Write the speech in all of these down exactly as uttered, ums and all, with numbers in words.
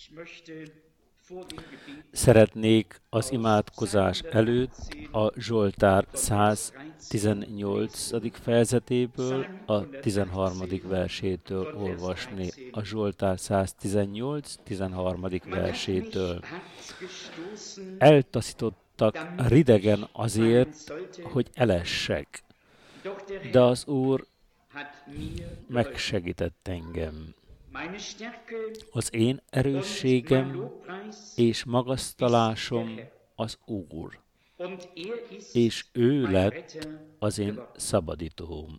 Szeretnék az imádkozás előtt a Zsoltár száztizennyolcadik fejezetéből a tizenharmadik versétől olvasni. A Zsoltár száztizennyolc. tizenharmadik versétől. Eltaszítottak ridegen azért, hogy elessek, de az Úr megsegített engem. Az én erősségem és magasztalásom az Úr, és ő lett az én szabadítóm.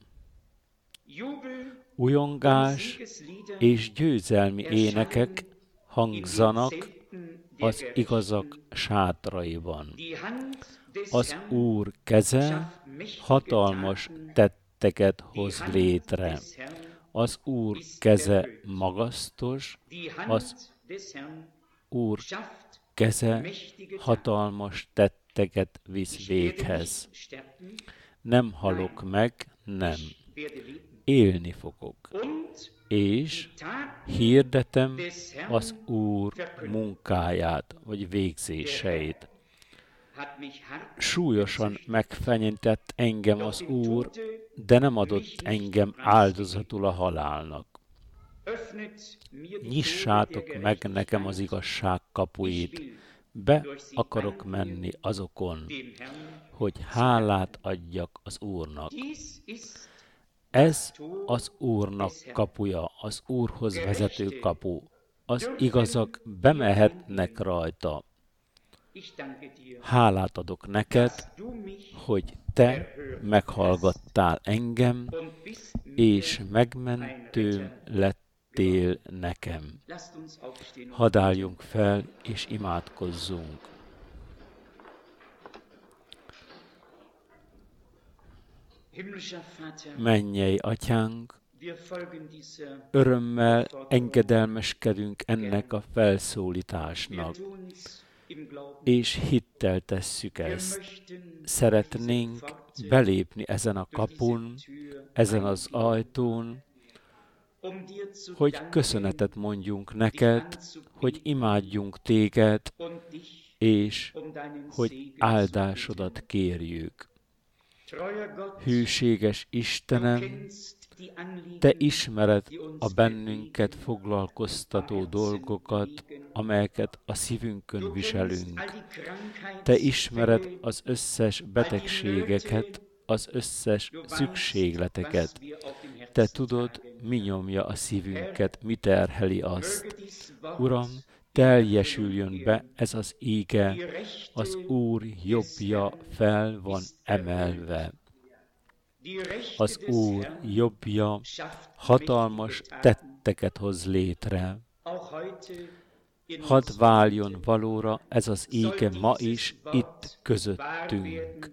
Ujongás és győzelmi énekek hangzanak az igazak sátraiban. Az Úr keze hatalmas tetteket hoz létre. Az Úr keze magasztos, az Úr keze hatalmas tetteket visz véghez. Nem halok meg, nem. Élni fogok. És hirdetem az Úr munkáját, vagy végzéseit. Súlyosan megfenyített engem az Úr, de nem adott engem áldozatul a halálnak. Nyissátok meg nekem az igazság kapuit, be akarok menni azokon, hogy hálát adjak az Úrnak. Ez az Úrnak kapuja, az Úrhoz vezető kapu. Az igazak bemehetnek rajta. Hálát adok neked, hogy te meghallgattál engem, és megmentőm lettél nekem. Hadd álljunk fel, és imádkozzunk. Mennyei Atyánk, örömmel engedelmeskedünk ennek a felszólításnak, és hittel tesszük ezt. Szeretnénk belépni ezen a kapun, ezen az ajtón, hogy köszönetet mondjunk neked, hogy imádjunk téged, és hogy áldásodat kérjük. Hűséges Istenem, te ismered a bennünket foglalkoztató dolgokat, amelyeket a szívünkön viselünk. Te ismered az összes betegségeket, az összes szükségleteket. Te tudod, mi nyomja a szívünket, mi terheli azt. Uram, teljesüljön be ez az íge, az Úr jobbja fel van emelve. Az Úr jobbja hatalmas tetteket hoz létre. Hadd váljon valóra ez az íge ma is itt közöttünk.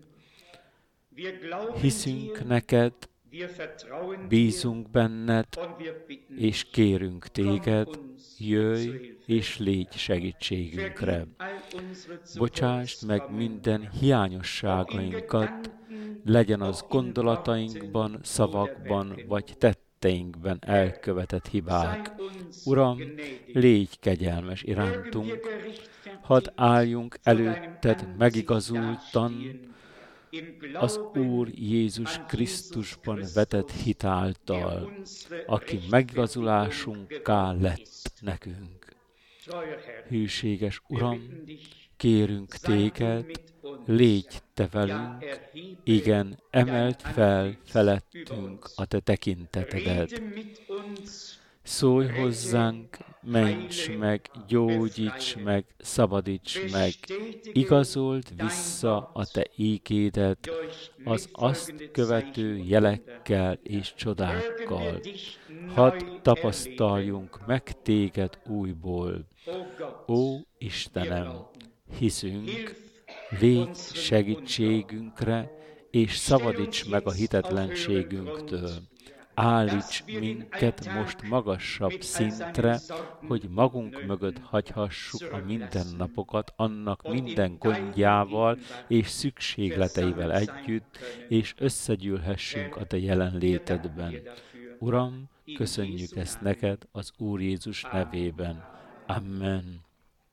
Hiszünk neked, bízunk benned, és kérünk téged, jöjj és légy segítségünkre. Bocsásd meg minden hiányosságainkat, legyen az gondolatainkban, szavakban vagy tetteinkben elkövetett hibák. Uram, légy kegyelmes irántunk, hadd álljunk előtted megigazultan, az Úr Jézus Krisztusban vetett hit által, aki megigazulásunkká lett nekünk. Hűséges Uram, kérünk téged, légy te velünk, igen, emeld fel felettünk a te tekintetedet. Szólj hozzánk, ments meg, gyógyíts meg, szabadíts meg, igazold vissza a te ígédet az azt követő jelekkel és csodákkal. Hadd tapasztaljunk meg téged újból. Ó Istenem, hiszünk, légy segítségünkre, és szabadíts meg a hitetlenségünktől. Állíts minket most magasabb szintre, hogy magunk mögött hagyhassuk a mindennapokat annak minden gondjával és szükségleteivel együtt, és összegyűlhessünk a te jelenlétedben. Uram, köszönjük ezt neked az Úr Jézus nevében. Amen.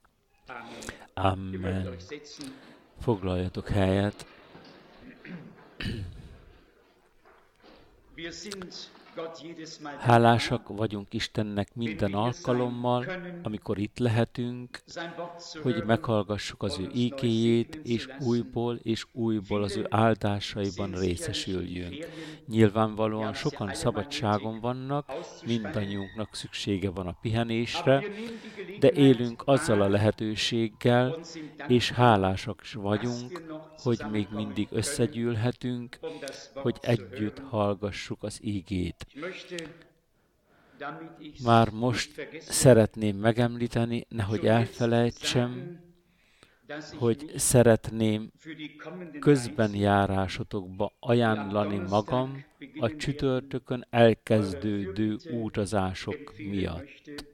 Amen. Foglaljatok helyet. Hálásak vagyunk Istennek minden alkalommal, amikor itt lehetünk, hogy meghallgassuk az ő ígéjét, és újból és újból az ő áldásaiban részesüljünk. Nyilvánvalóan sokan szabadságon vannak, mindannyiunknak szüksége van a pihenésre, de élünk azzal a lehetőséggel, és hálásak is vagyunk, hogy még mindig összegyűlhetünk, hogy együtt hallgassuk az ígét. Már most szeretném megemlíteni, nehogy elfelejtsem, hogy szeretném közben járásotokba ajánlani magam a csütörtökön elkezdődő utazások miatt.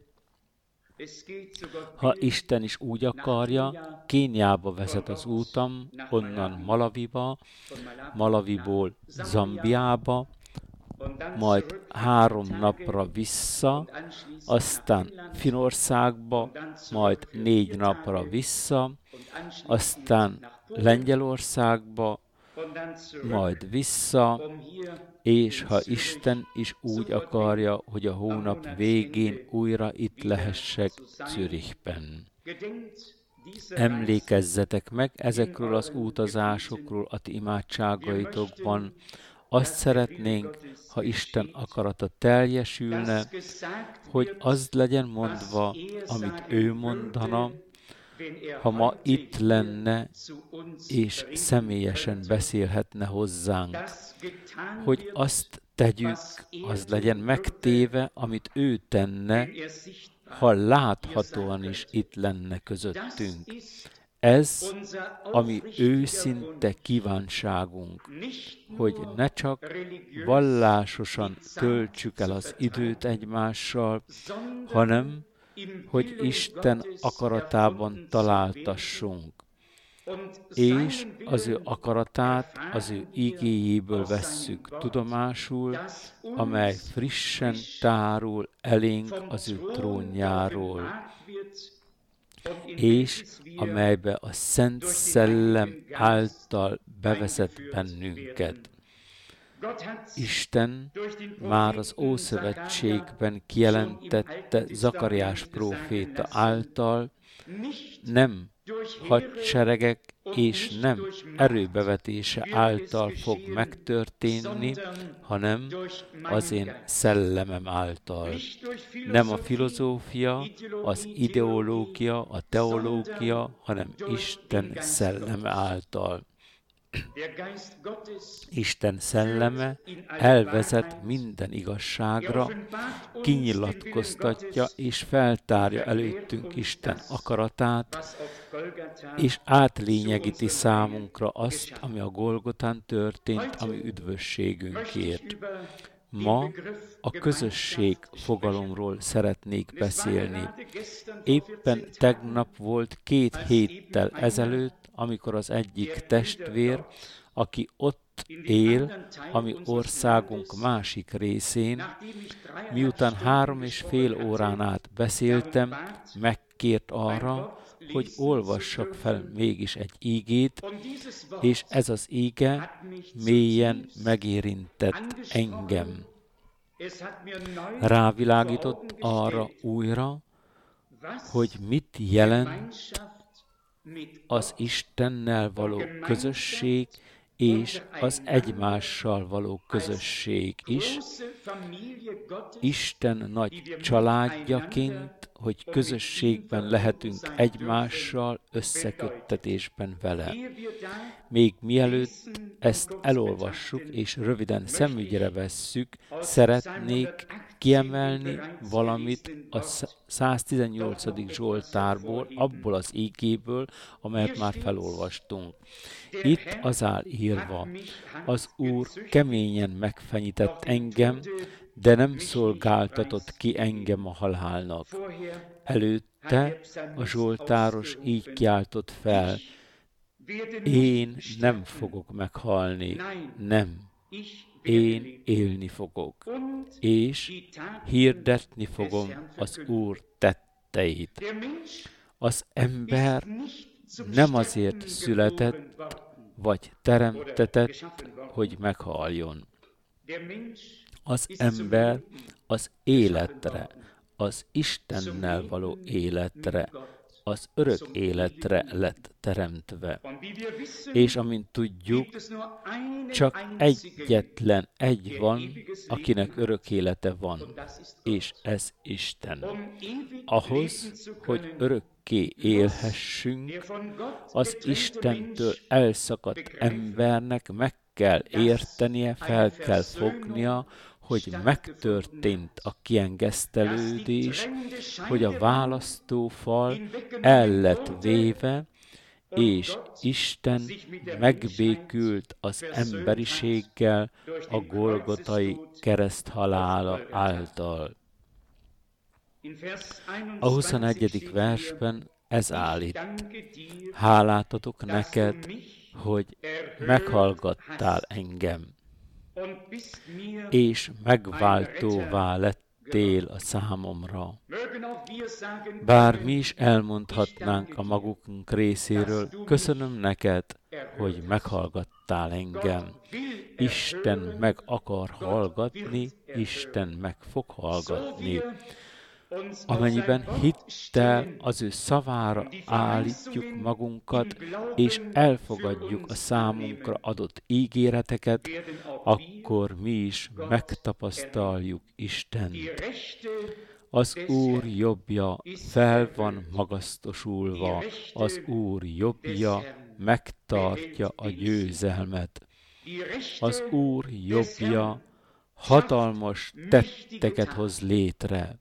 Ha Isten is úgy akarja, Kéniába vezet az útam, onnan Malawiba, Malawiból Zambiába, majd három napra vissza, aztán Finnországba, majd négy napra vissza, aztán Lengyelországba, majd vissza, és ha Isten is úgy akarja, hogy a hónap végén újra itt lehessek Zürichben. Emlékezzetek meg ezekről az utazásokról a ti imádságaitokban. Azt szeretnénk, ha Isten akarata teljesülne, hogy az legyen mondva, amit ő mondana, ha ma itt lenne, és személyesen beszélhetne hozzánk, hogy azt tegyük, az legyen megtéve, amit ő tenne, ha láthatóan is itt lenne közöttünk. Ez a mi őszinte kívánságunk, hogy ne csak vallásosan töltsük el az időt egymással, hanem hogy Isten akaratában találtassunk, és az ő akaratát az ő igéjéből vesszük tudomásul, amely frissen tárul elénk az ő trónjáról, és amelybe a Szent Szellem által bevezet bennünket. Isten már az Ószövetségben kijelentette Zakariás próféta által, nem hadseregek és nem erőbevetése által fog megtörténni, hanem az én szellemem által. Nem a filozófia, az ideológia, a teológia, hanem Isten szelleme által. Isten szelleme elvezet minden igazságra, kinyilatkoztatja és feltárja előttünk Isten akaratát, és átlényegíti számunkra azt, ami a Golgotán történt, ami üdvösségünkért. Ma a közösség fogalomról szeretnék beszélni. Éppen tegnap volt két héttel ezelőtt, amikor az egyik testvér, aki ott él, a mi országunk másik részén, miután három és fél órán át beszéltem, megkért arra, hogy olvassak fel mégis egy ígét, és ez az íge mélyen megérintett engem. Rávilágított arra újra, hogy mit jelent az Istennel való közösség, és az egymással való közösség is, Isten nagy családjaként, hogy közösségben lehetünk egymással, összeköttetésben vele. Még mielőtt ezt elolvassuk és röviden szemügyre vesszük, szeretnék kiemelni valamit a száztizennyolcadik Zsoltárból, abból az ígéből, amelyet már felolvastunk. Itt az áll írva: az Úr keményen megfenyített engem, de nem szolgáltatott ki engem a halálnak. Előtte a zsoltáros így kiáltott fel: én nem fogok meghalni, nem, én élni fogok, és hirdetni fogom az Úr tetteit. tetteit. Az ember nem azért született, vagy teremtetett, hogy meghaljon. Az ember az életre, az Istennel való életre, az örök életre lett teremtve. És amint tudjuk, csak egyetlen egy van, akinek örök élete van, és ez Isten. Ahhoz, hogy örökké élhessünk, az Istentől elszakadt embernek meg kell értenie, fel kell fognia, hogy megtörtént a kiengesztelődés, hogy a választófal el lett véve, és Isten megbékült az emberiséggel a golgotai kereszthalála által. A huszonegyedik versben ez áll itt. Hálát adok neked, hogy meghallgattál engem, és megváltóvá lettél a számomra. Bár mi is elmondhatnánk a magunk részéről, köszönöm neked, hogy meghallgattál engem. Isten meg akar hallgatni, Isten meg fog hallgatni. Amennyiben hittel az ő szavára állítjuk magunkat, és elfogadjuk a számunkra adott ígéreteket, akkor mi is megtapasztaljuk Istent. Az Úr jobbja fel van magasztosulva, az Úr jobbja megtartja a győzelmet. Az Úr jobbja hatalmas tetteket hoz létre.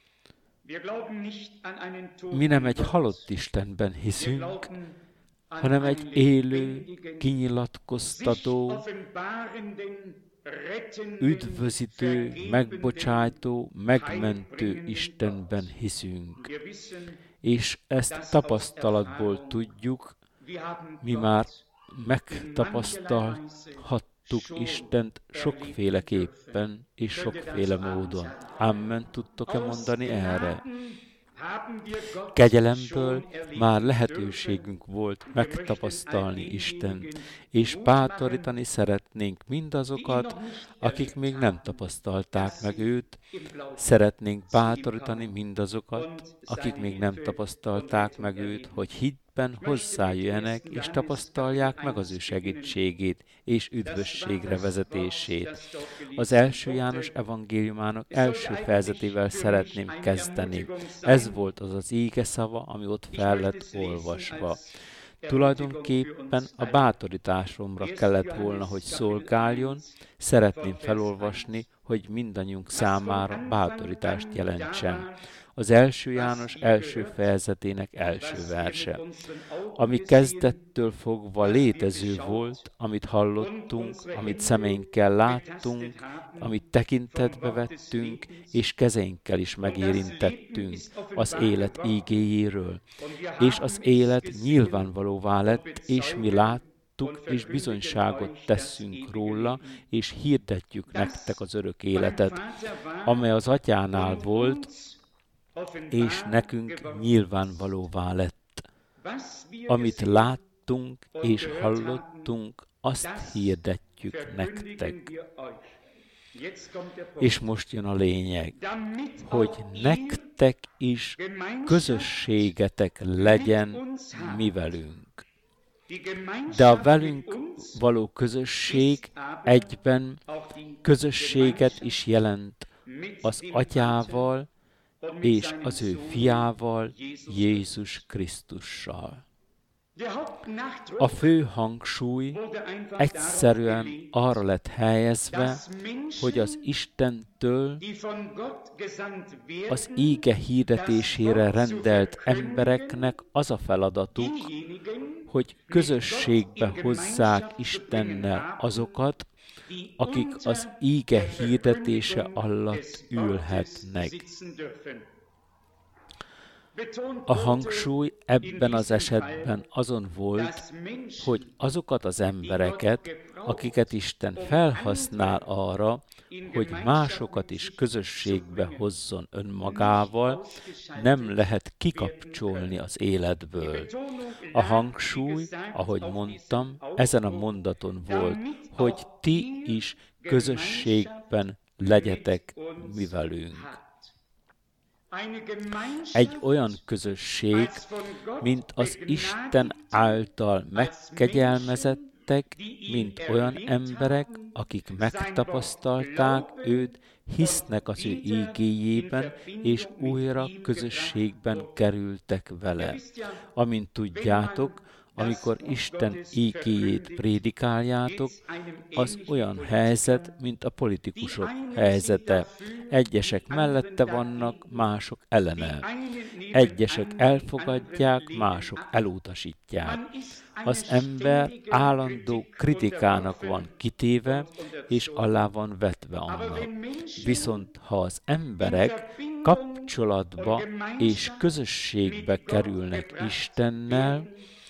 Mi nem egy halott Istenben hiszünk, hanem egy élő, kinyilatkoztató, üdvözítő, megbocsájtó, megmentő Istenben hiszünk. És ezt tapasztalatból tudjuk, mi már megtapasztalhattuk Istent sokféleképpen és sokféle módon. Amen, tudtok-e mondani erre? Kegyelemből már lehetőségünk volt megtapasztalni Istent, és bátorítani szeretnénk mindazokat, akik még nem tapasztalták meg őt, szeretnénk bátorítani mindazokat, akik még nem tapasztalták meg őt, hogy hitben hozzájöjjenek, és tapasztalják meg az ő segítségét és üdvösségre vezetését. Az első János evangéliumának első fejezetével szeretném kezdeni. Ez volt az az ége szava, ami ott fel lett olvasva. Tulajdonképpen a bátorításomra kellett volna, hogy szolgáljon, szeretném felolvasni, hogy mindannyiunk számára bátorítást jelentsen. Az első János első fejezetének első verse. Ami kezdettől fogva létező volt, amit hallottunk, amit szemeinkkel láttunk, amit tekintetbe vettünk, és kezeinkkel is megérintettünk az élet ígéjéről. És az élet nyilvánvalóvá lett, és mi láttuk, és bizonyságot tesszünk róla, és hirdetjük nektek az örök életet, amely az Atyánál volt, és nekünk nyilvánvalóvá lett. Amit láttunk és hallottunk, azt hirdetjük nektek. És most jön a lényeg, hogy nektek is közösségetek legyen mi velünk. De a velünk való közösség egyben közösséget is jelent az Atyával, és az ő fiával, Jézus Krisztussal. A fő hangsúly egyszerűen arra lett helyezve, hogy az Istentől az íge hirdetésére rendelt embereknek az a feladatuk, hogy közösségbe hozzák Istennel azokat, akik az íge hirdetése alatt ülhetnek. A hangsúly ebben az esetben azon volt, hogy azokat az embereket, akiket Isten felhasznál arra, hogy másokat is közösségbe hozzon önmagával, nem lehet kikapcsolni az életből. A hangsúly, ahogy mondtam, ezen a mondaton volt, hogy ti is közösségben legyetek mi velünk. Egy olyan közösség, mint az Isten által megkegyelmezettek, mint olyan emberek, akik megtapasztalták őt, hisznek az ő ígéjében, és újra közösségben kerültek vele. Amint tudjátok, amikor Isten ígéjét prédikáljátok, az olyan helyzet, mint a politikusok helyzete. Egyesek mellette vannak, mások ellene. Egyesek elfogadják, mások elutasítják. Az ember állandó kritikának van kitéve, és alá van vetve annak. Viszont ha az emberek kapcsolatba és közösségbe kerülnek Istennel,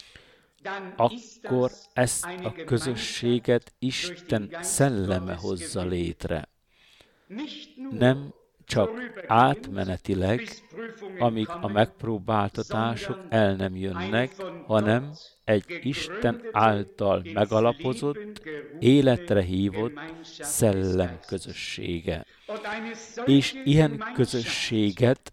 akkor ezt a közösséget Isten szelleme hozza létre. Nem csak átmenetileg, amíg a megpróbáltatások el nem jönnek, hanem egy Isten által megalapozott, életre hívott szellem közössége. És ilyen közösséget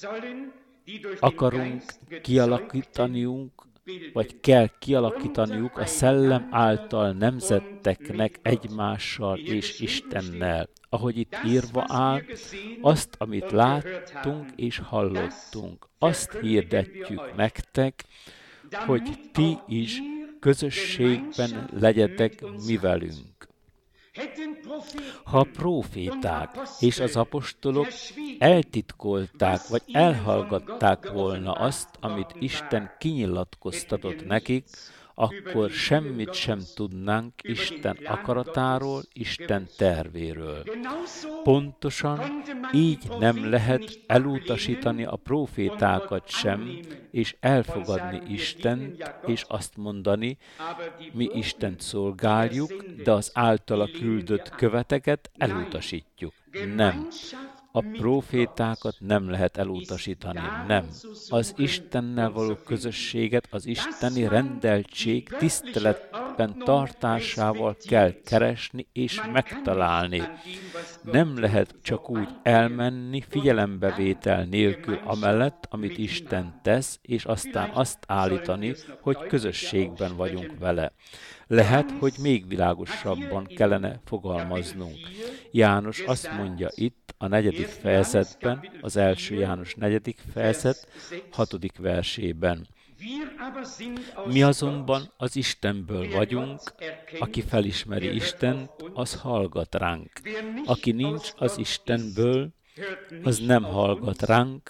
akarunk kialakítaniunk, vagy kell kialakítaniuk a szellem által nemzetteknek egymással és Istennel. Ahogy itt írva áll, azt, amit láttunk és hallottunk, azt hirdetjük nektek, hogy ti is közösségben legyetek mi velünk. Ha a próféták és az apostolok eltitkolták, vagy elhallgatták volna azt, amit Isten kinyilatkoztatott nekik, akkor semmit sem tudnánk Isten akaratáról, Isten tervéről. Pontosan így nem lehet elutasítani a prófétákat sem, és elfogadni Istent, és azt mondani, mi Istent szolgáljuk, de az általa küldött követeket elutasítjuk. Nem. A prófétákat nem lehet elutasítani, nem. Az Istennel való közösséget, az isteni rendeltség tiszteletben tartásával kell keresni és megtalálni. Nem lehet csak úgy elmenni figyelembevétel nélkül amellett, amit Isten tesz, és aztán azt állítani, hogy közösségben vagyunk vele. Lehet, hogy még világosabban kellene fogalmaznunk. János azt mondja itt a negyedik fejezetben, az első János negyedik fejezet, hatodik versében. Mi azonban az Istenből vagyunk, aki felismeri Istent, az hallgat ránk. Aki nincs az Istenből, az nem hallgat ránk.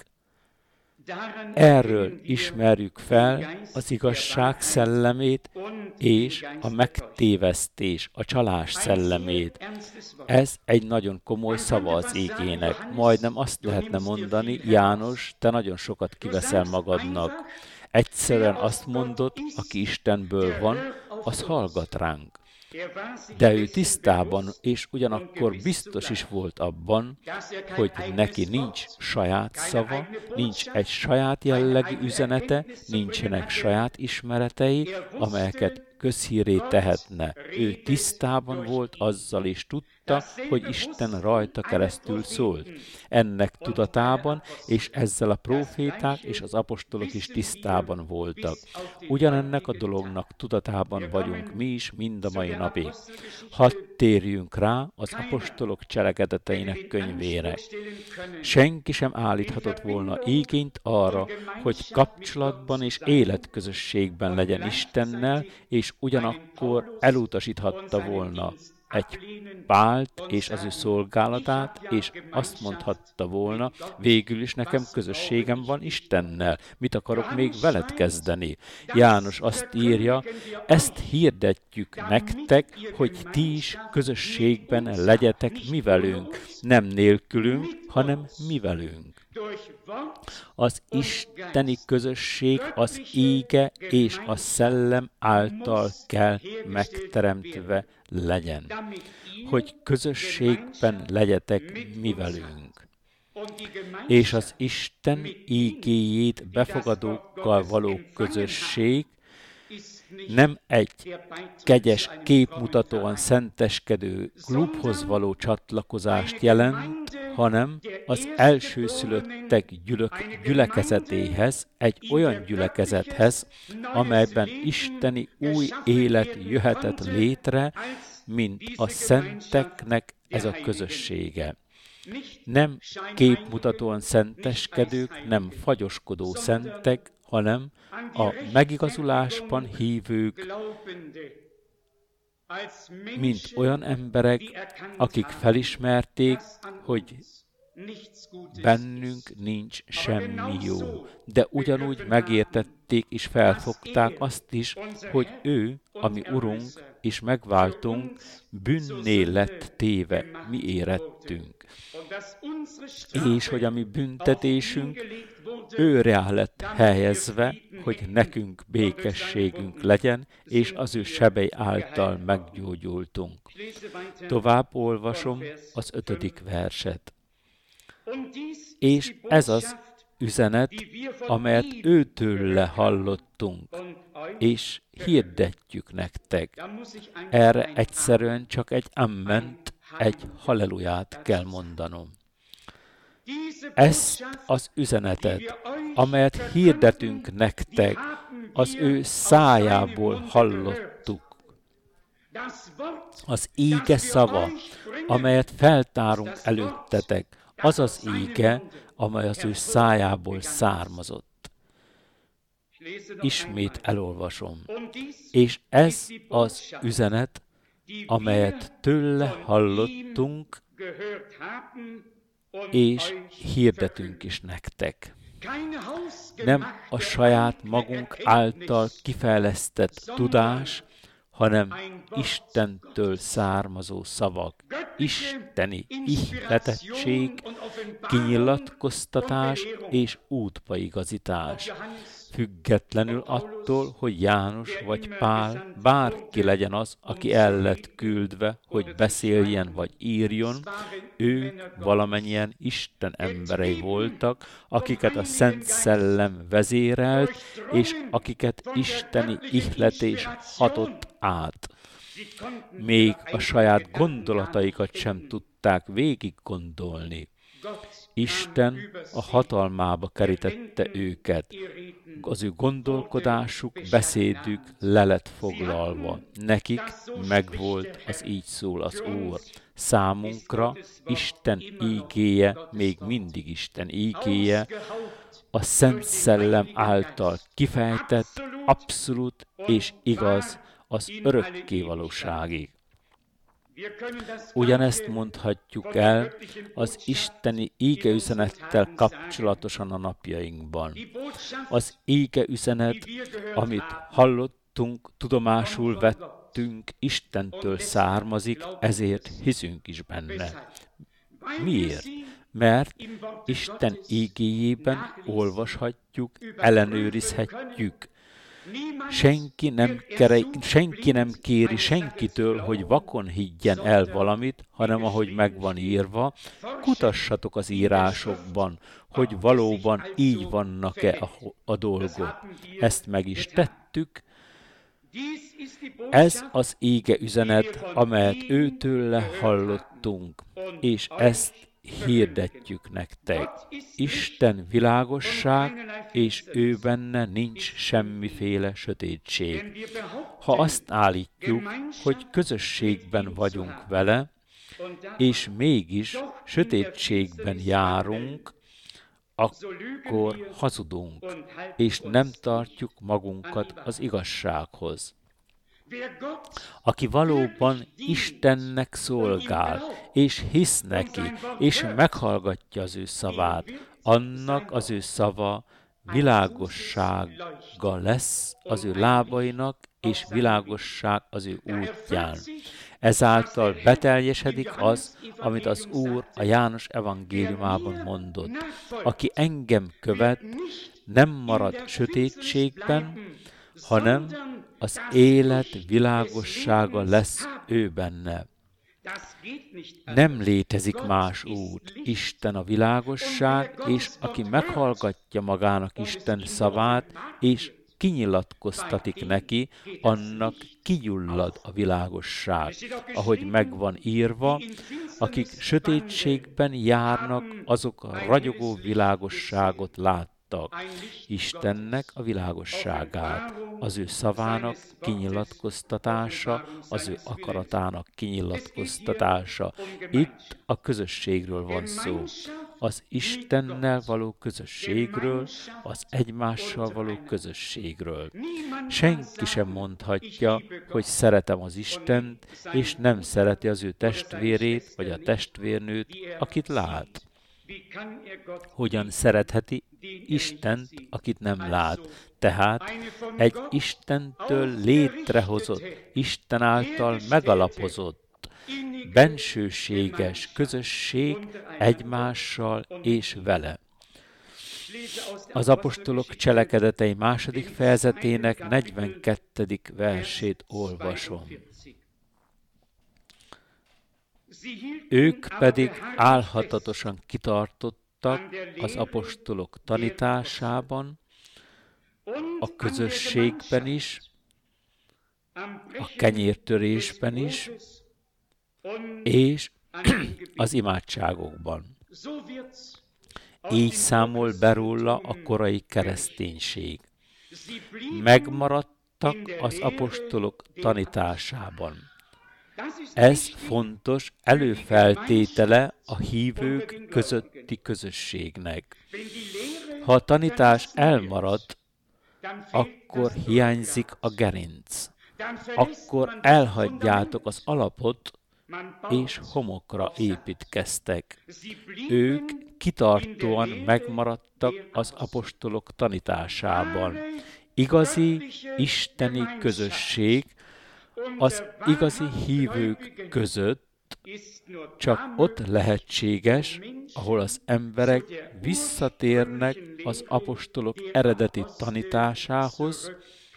Erről ismerjük fel az igazság szellemét és a megtévesztés, a csalás szellemét. Ez egy nagyon komoly szava az igének. Majdnem azt lehetne mondani, János, te nagyon sokat kiveszel magadnak. Egyszerűen azt mondod, aki Istenből van, az hallgat ránk. De ő tisztában és ugyanakkor biztos is volt abban, hogy neki nincs saját szava, nincs egy saját jellegű üzenete, nincsenek saját ismeretei, amelyeket közhírré tehetne. Ő tisztában volt azzal, és tudta, hogy Isten rajta keresztül szólt. Ennek tudatában, és ezzel a próféták és az apostolok is tisztában voltak. Ugyanennek a dolognak tudatában vagyunk mi is mind a mai napig. Hadd térjünk rá az apostolok cselekedeteinek könyvére. Senki sem állíthatott volna igényt arra, hogy kapcsolatban és életközösségben legyen Istennel, és ugyanakkor elutasíthatta volna egy Pált és az ő szolgálatát, és azt mondhatta volna, végül is nekem közösségem van Istennel, mit akarok még veled kezdeni? János azt írja, ezt hirdetjük nektek, hogy ti is közösségben legyetek mi velünk, nem nélkülünk, hanem mi velünk. Az isteni közösség az íge és a szellem által kell megteremtve legyen, hogy közösségben legyetek mi velünk. És az Isten ígéjét befogadókkal való közösség nem egy kegyes, képmutatóan szenteskedő klubhoz való csatlakozást jelent, hanem az elsőszülöttek gyülök, gyülekezetéhez, egy olyan gyülekezethez, amelyben isteni új élet jöhetett létre, mint a szenteknek ez a közössége. Nem képmutatóan szenteskedők, nem fagyoskodó szentek, hanem a megigazulásban hívők, mint olyan emberek, akik felismerték, hogy bennünk nincs semmi jó, de ugyanúgy megértették és felfogták azt is, hogy ő, ami Urunk és megváltunk, bűnné lett téve, mi érettünk, és hogy a mi büntetésünk őre lett helyezve, hogy nekünk békességünk legyen, és az ő sebei által meggyógyultunk. Tovább olvasom az ötödik verset. És ez az üzenet, amelyet őtőle hallottunk, és hirdetjük nektek. Erre egyszerűen csak egy amment, egy halleluját kell mondanom. Ezt az üzenetet, amelyet hirdetünk nektek, az ő szájából hallottuk. Az íge szava, amelyet feltárunk előttetek, az az íge, amely az ő szájából származott. Ismét elolvasom. És ez az üzenet, amelyet tőle hallottunk, és hirdetünk is nektek. Nem a saját magunk által kifejlesztett tudás, hanem Istentől származó szavak, isteni ihletettség, kinyilatkoztatás és útbaigazítás. Függetlenül attól, hogy János vagy Pál, bárki legyen az, aki el lett küldve, hogy beszéljen vagy írjon, ők valamennyien Isten emberei voltak, akiket a Szent Szellem vezérelt, és akiket isteni ihletés hatott át. Még a saját gondolataikat sem tudták végig gondolni. Isten a hatalmába kerítette őket. Az ő gondolkodásuk, beszédük le lett foglalva. Nekik megvolt az így szól az Úr. Számunkra Isten ígéje, még mindig Isten ígéje, a Szent Szellem által kifejtett, abszolút és igaz az örökké valóságig. Ugyanezt mondhatjuk el az isteni ígeüzenettel kapcsolatosan a napjainkban. Az ígeüzenet, amit hallottunk, tudomásul vettünk, Istentől származik, ezért hiszünk is benne. Miért? Mert Isten ígéjében olvashatjuk, ellenőrizhetjük. Senki nem, kere, senki nem kéri senkitől, hogy vakon higgyen el valamit, hanem ahogy megvan írva, kutassatok az írásokban, hogy valóban így vannak-e a, a dolgok. Ezt meg is tettük. Ez az íge üzenet, amelyet őtőle hallottunk, és ezt hirdetjük nektek. Isten világosság, és ő benne nincs semmiféle sötétség. Ha azt állítjuk, hogy közösségben vagyunk vele, és mégis sötétségben járunk, akkor hazudunk, és nem tartjuk magunkat az igazsághoz. Aki valóban Istennek szolgál, és hisz neki, és meghallgatja az ő szavát, annak az ő szava világossága lesz az ő lábainak, és világosság az ő útján. Ezáltal beteljesedik az, amit az Úr a János evangéliumában mondott. Aki engem követ, nem marad sötétségben, hanem az élet világossága lesz ő benne. Nem létezik más út, Isten a világosság, és aki meghallgatja magának Isten szavát, és kinyilatkoztatik neki, annak kigyullad a világosság. Ahogy megvan írva, akik sötétségben járnak, azok a ragyogó világosságot láttak. Istennek a világosságát, az ő szavának kinyilatkoztatása, az ő akaratának kinyilatkoztatása. Itt a közösségről van szó. Az Istennel való közösségről, az egymással való közösségről. Senki sem mondhatja, hogy szeretem az Istent, és nem szereti az ő testvérét, vagy a testvérnőt, akit lát. Hogyan szeretheti Istent, akit nem lát? Tehát egy Istentől létrehozott, Isten által megalapozott, bensőséges közösség egymással és vele. Az apostolok cselekedetei második fejezetének negyvenkettedik versét olvasom. Ők pedig álhatatosan kitartottak az apostolok tanításában, a közösségben is, a kenyértörésben is, és az imádságokban. Így számol be róla a korai kereszténység. Megmaradtak az apostolok tanításában. Ez fontos előfeltétele a hívők közötti közösségnek. Ha a tanítás elmarad, akkor hiányzik a gerinc. Akkor elhagyjátok az alapot, és homokra építkeztek. Ők kitartóan megmaradtak az apostolok tanításában. Igazi isteni közösség az igazi hívők között csak ott lehetséges, ahol az emberek visszatérnek az apostolok eredeti tanításához,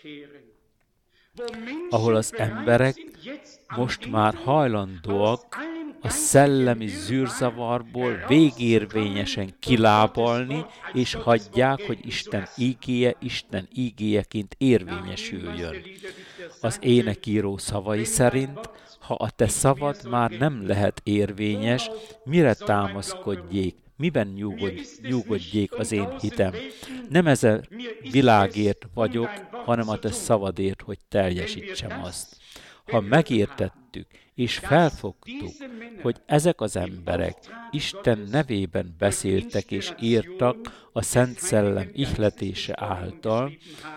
ahol az emberek most már hajlandóak a szellemi zűrzavarból végérvényesen kilábalni, és hagyják, hogy Isten ígéje Isten ígéjeként érvényesüljön. Az énekíró szavai szerint, ha a te szavad már nem lehet érvényes, mire támaszkodjék, miben nyugod, nyugodjék az én hitem. Nem ez a világért vagyok, hanem a te szavadért, hogy teljesítsem azt. Ha megértettük és felfogtuk, hogy ezek az emberek Isten nevében beszéltek és írtak a Szent Szellem ihletése által,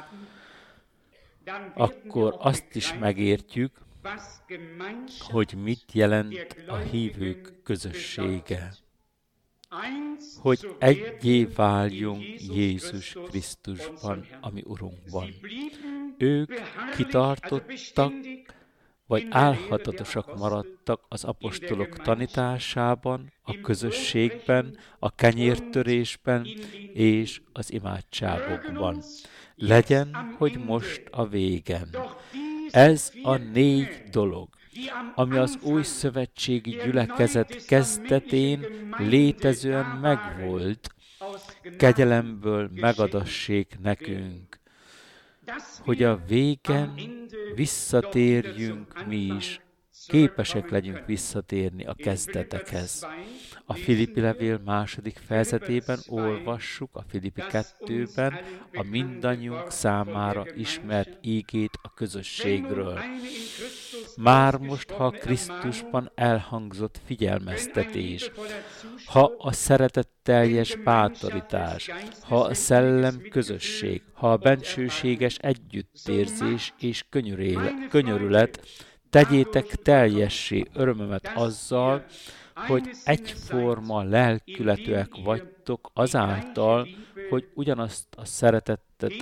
akkor azt is megértjük, hogy mit jelent a hívők közössége. Hogy egyé váljunk Jézus Krisztusban, ami Urunkban. Ők kitartottak, vagy álhatatosak maradtak az apostolok tanításában, a közösségben, a kenyértörésben és az imádságokban. Legyen, hogy most a végen. Ez a négy dolog, ami az új szövetségi gyülekezet kezdetén létezően megvolt, kegyelemből megadassék nekünk, hogy a végen visszatérjünk mi is, képesek legyünk visszatérni a kezdetekhez. A Filippi levél második fejezetében olvassuk, a Filippi kettőben a mindannyiunk számára ismert ígét a közösségről. Már most, ha a Krisztusban elhangzott figyelmeztetés, ha a szeretetteljes bátorítás, ha a szellem közösség, ha a bensőséges együttérzés és könyörület, tegyétek teljessé örömömet azzal, hogy egyforma lelkületűek vagytok azáltal, hogy ugyanazt a szeretetet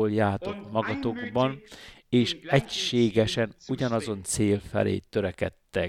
ápoljátok magatokban, és egységesen ugyanazon cél felé törekedtek. réteg.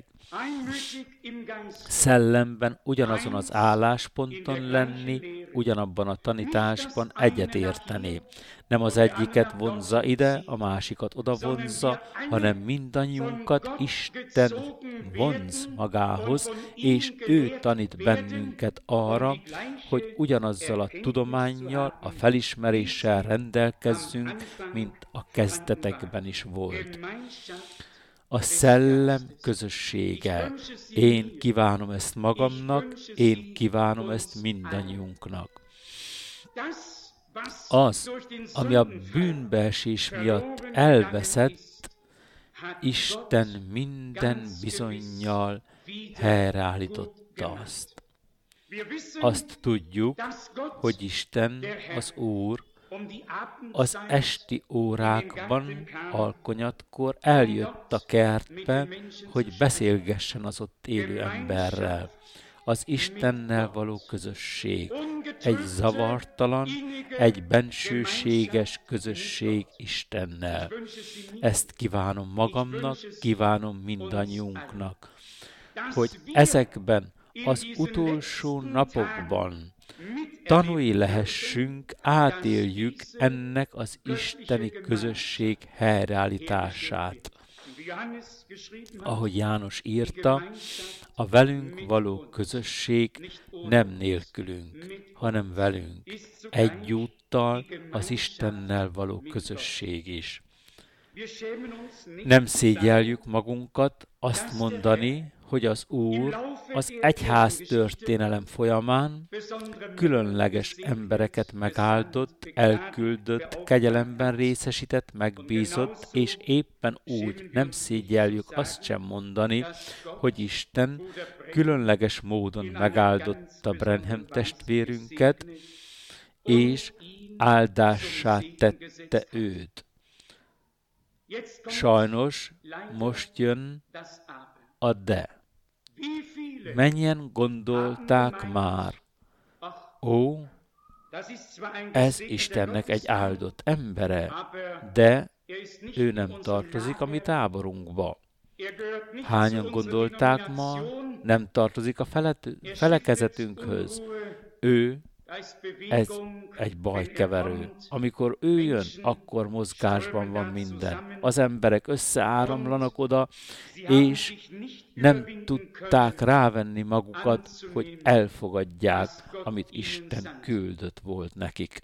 Szellemben ugyanazon az állásponton lenni, ugyanabban a tanításban egyetérteni. Nem az egyiket vonzza ide, a másikat oda vonzza, hanem mindannyiunkat Isten vonz magához, és ő tanít bennünket arra, hogy ugyanazzal a tudománnyal, a felismeréssel rendelkezzünk, mint a kezdetekben is volt. A szellem közössége. Én kívánom ezt magamnak, én kívánom ezt mindannyiunknak. Az, ami a bűnbeesés miatt elveszett, Isten minden bizonnyal helyreállította azt. Azt tudjuk, hogy Isten, az Úr, az esti órákban, alkonyatkor eljött a kertbe, hogy beszélgessen az ott élő emberrel. Az Istennel való közösség. Egy zavartalan, egy bensőséges közösség Istennel. Ezt kívánom magamnak, kívánom mindannyiunknak, hogy ezekben az utolsó napokban tanúi lehessünk, átéljük ennek az isteni közösség helyreállítását. Ahogy János írta, a velünk való közösség nem nélkülünk, hanem velünk. Egyúttal az Istennel való közösség is. Nem szégyeljük magunkat azt mondani, hogy az Úr az egyház történelem folyamán különleges embereket megáldott, elküldött, kegyelemben részesített, megbízott, és éppen úgy nem szégyeljük azt sem mondani, hogy Isten különleges módon megáldotta Branham testvérünket, és áldássá tette őt. Sajnos most jön a de. Mennyien gondolták már, ó, ez Istennek egy áldott embere, de ő nem tartozik a mi táborunkba. Hányan gondolták ma, nem tartozik a felekezetünkhöz. Ő ez egy bajkeverő. Amikor ő jön, akkor mozgásban van minden. Az emberek összeáramlanak oda, és nem tudták rávenni magukat, hogy elfogadják, amit Isten küldött volt nekik.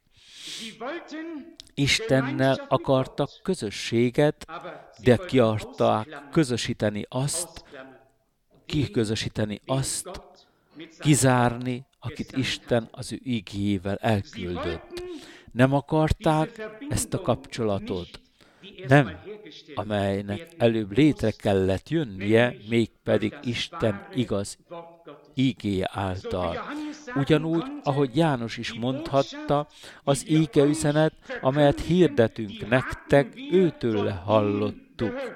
Istennel akartak közösséget, de ki akarták közösíteni azt, kiközösíteni azt, kizárni, akit Isten az ő igéjével elküldött. Nem akarták ezt a kapcsolatot. Nem, amelynek előbb létre kellett jönnie, mégpedig Isten igaz ígéje által. Ugyanúgy, ahogy János is mondhatta, az íge üzenet, amelyet hirdetünk nektek, őtőle hallottuk.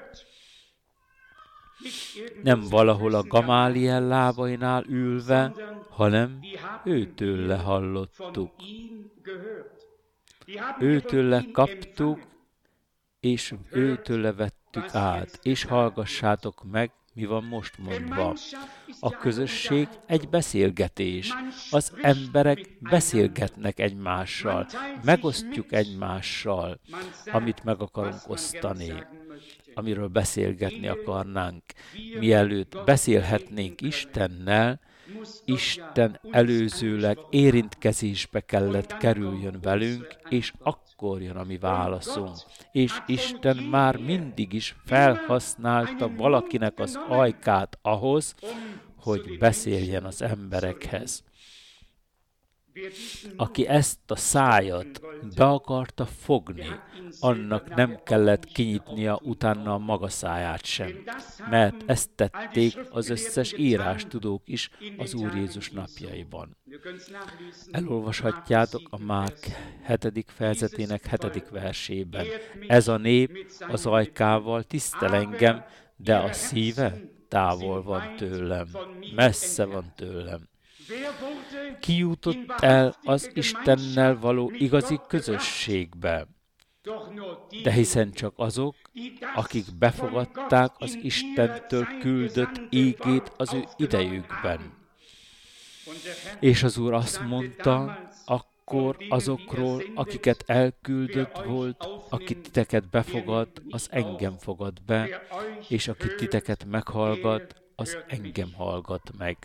Nem valahol a Gamáliel lábainál ülve, hanem őtőle hallottuk. Őtőle kaptuk, és őtőle vettük át, és hallgassátok meg, mi van most mondva. A közösség egy beszélgetés. Az emberek beszélgetnek egymással, megosztjuk egymással, amit meg akarunk osztani, amiről beszélgetni akarnánk. Mielőtt beszélhetnénk Istennel, Isten előzőleg érintkezésbe kellett kerüljön velünk, és akkor jön a mi válaszunk. És Isten már mindig is felhasználta valakinek az ajkát ahhoz, hogy beszéljen az emberekhez. Aki ezt a szájat be akarta fogni, annak nem kellett kinyitnia utána a maga száját sem, mert ezt tették az összes írástudók is az Úr Jézus napjaiban. Elolvashatjátok a Márk hetedik fejezetének hetedik versében. Ez a nép az ajkával tisztel engem, de a szíve távol van tőlem, messze van tőlem. Ki jutott el az Istennel való igazi közösségbe? de hiszen csak azok, akik befogadták az Istentől küldött ígét az ő idejükben. És az Úr azt mondta, akkor azokról, akiket elküldött volt, aki titeket befogad, az engem fogad be, és aki titeket meghallgat, az engem hallgat meg.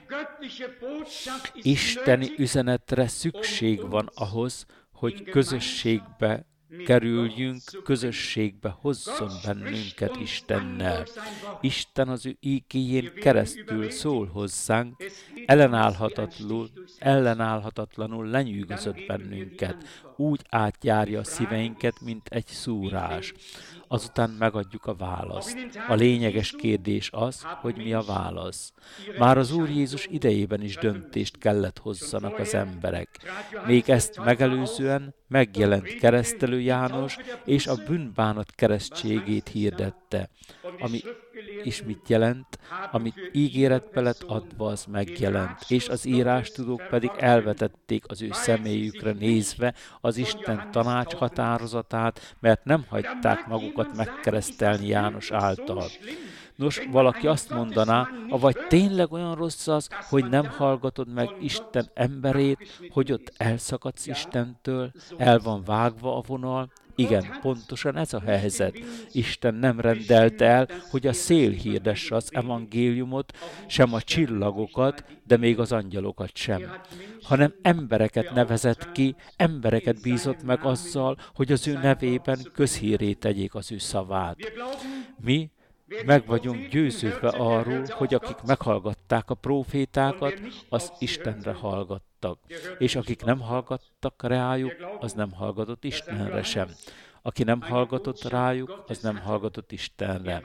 Isteni üzenetre szükség van ahhoz, hogy közösségbe kerüljünk, közösségbe hozzon bennünket Istennel. Isten az ő ígéjén keresztül szól hozzánk, ellenállhatatlanul, ellenállhatatlanul lenyűgözött bennünket, úgy átjárja a szíveinket, mint egy szúrás. Azután megadjuk a választ. A lényeges kérdés az, hogy mi a válasz. Már az Úr Jézus idejében is döntést kellett hozzanak az emberek. Még ezt megelőzően megjelent Keresztelő János, és a bűnbánat keresztségét hirdette. Ami és mit jelent? Amit ígéretbe lett adva, az megjelent, és az írástudók pedig elvetették az ő személyükre nézve az Isten tanács határozatát, mert nem hagyták magukat megkeresztelni János által. Nos, valaki azt mondaná, avagy tényleg olyan rossz az, hogy nem hallgatod meg Isten emberét, hogy ott elszakadsz Istentől, el van vágva a vonal? Igen, pontosan ez a helyzet. Isten nem rendelte el, hogy a szél hirdesse az evangéliumot, sem a csillagokat, de még az angyalokat sem, hanem embereket nevezett ki, embereket bízott meg azzal, hogy az ő nevében közhírré tegyék az ő szavát. Mi meg vagyunk győződve arról, hogy akik meghallgatták a prófétákat, az Istenre hallgattak. És akik nem hallgattak rájuk, az nem hallgatott Istenre sem. Aki nem hallgatott rájuk, az nem hallgatott Istenre.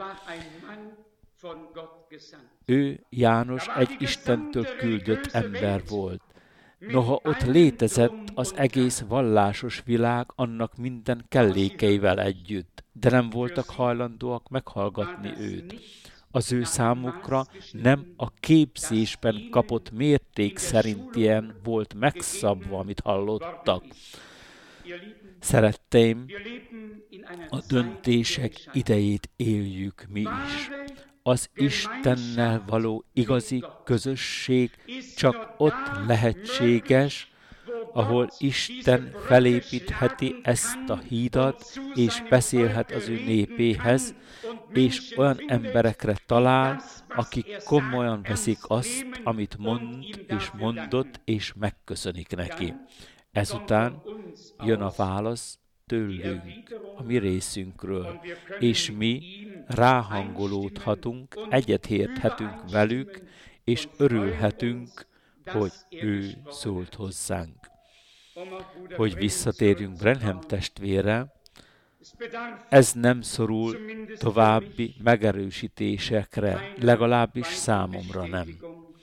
Ő, János, egy Istentől küldött ember volt. Noha ott létezett az egész vallásos világ annak minden kellékeivel együtt, de nem voltak hajlandóak meghallgatni őt. Az ő számukra nem a képzésben kapott mérték szerintien volt megszabva, amit hallottak. Szeretteim, a döntések idejét éljük mi is. Az Istennel való igazi közösség csak ott lehetséges, ahol Isten felépítheti ezt a hídat, és beszélhet az ő népéhez, és olyan emberekre talál, akik komolyan veszik azt, amit mond és mondott, és megköszönik neki. Ezután jön a válasz tőlünk, a mi részünkről, és mi ráhangolódhatunk, egyetérthetünk velük, és örülhetünk, hogy ő szólt hozzánk. Hogy visszatérjünk Branham testvérre, ez nem szorul további megerősítésekre, legalábbis számomra nem.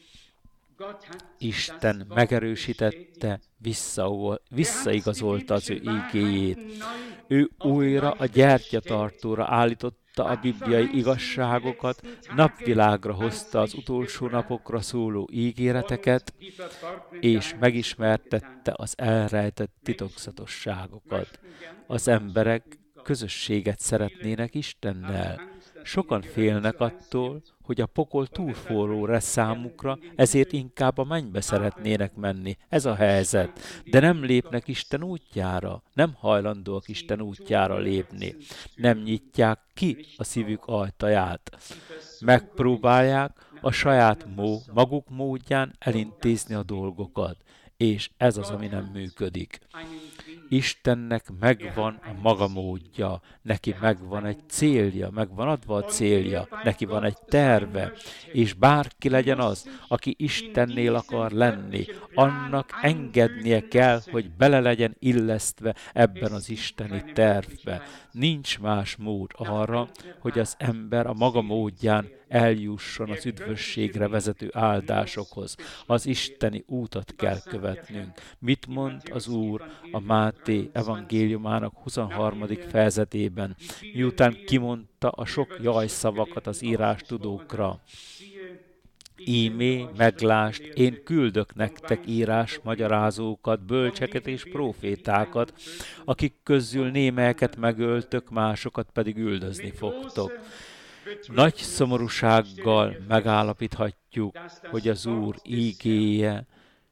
Isten megerősítette, visszaigazolta az ő ígéjét. Ő újra a gyertyatartóra állította a bibliai igazságokat, napvilágra hozta az utolsó napokra szóló ígéreteket, és megismertette az elrejtett titokzatosságokat. Az emberek közösséget szeretnének Istennel. Sokan félnek attól, hogy a pokol túl forró lesz számukra, ezért inkább a mennybe szeretnének menni. Ez a helyzet. De nem lépnek Isten útjára, nem hajlandóak Isten útjára lépni. Nem nyitják ki a szívük ajtaját. Megpróbálják a saját mó, maguk módján elintézni a dolgokat. És ez az, ami nem működik. Istennek megvan a maga módja, neki megvan egy célja, megvan adva a célja, neki van egy terve, és bárki legyen az, aki Istennél akar lenni, annak engednie kell, hogy bele legyen illesztve ebben az isteni tervbe. Nincs más mód arra, hogy az ember a maga módján eljusson az üdvösségre vezető áldásokhoz. Az isteni útat kell követnünk. Mit mond az Úr a Máté evangéliumának huszonharmadik fejezetében, miután kimondta a sok jajszavakat az írástudókra? Ímé, meglást, én küldök nektek írás magyarázókat, bölcseket és prófétákat, akik közül némelyeket megöltök, másokat pedig üldözni fogtok. Nagy szomorúsággal megállapíthatjuk, hogy az Úr ígéje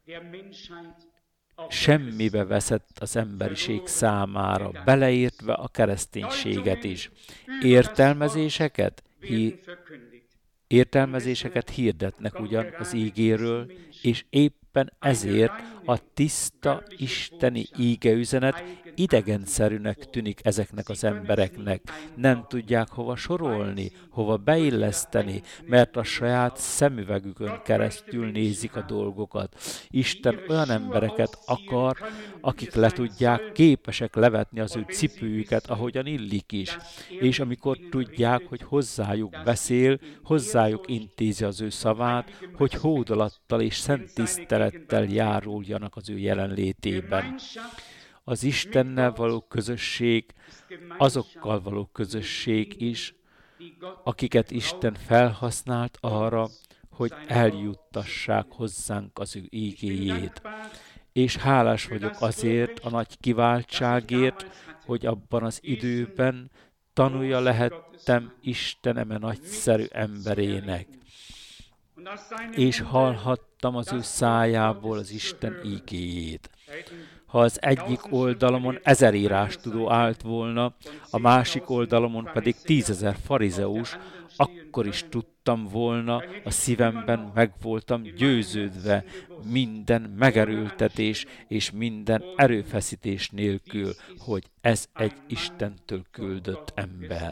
semmibe veszett az emberiség számára, beleértve a kereszténységet is. Értelmezéseket, hi- értelmezéseket hirdetnek ugyan az ígéről, és éppen ezért a tiszta isteni ígeüzenet idegenszerűnek tűnik ezeknek az embereknek. Nem tudják hova sorolni, hova beilleszteni, mert a saját szemüvegükön keresztül nézik a dolgokat. Isten olyan embereket akar, akik le tudják, képesek levetni az ő cipőjüket, ahogyan illik is. És amikor tudják, hogy hozzájuk beszél, hozzájuk intézi az ő szavát, hogy hódolattal és szent tisztelettel járuljanak az ő jelenlétében. Az Istennel való közösség, azokkal való közösség is, akiket Isten felhasznált arra, hogy eljuttassák hozzánk az ő ígéjét. És hálás vagyok azért a nagy kiváltságért, hogy abban az időben tanulja lehettem Isteneme nagyszerű emberének. És hallhattam az ő szájából az Isten ígéjét. Ha az egyik oldalamon ezer írástudó állt volna, a másik oldalamon pedig tízezer farizeus, akkor is tudtam volna, a szívemben meg voltam győződve minden megerőltetés és minden erőfeszítés nélkül, hogy ez egy Istentől küldött ember.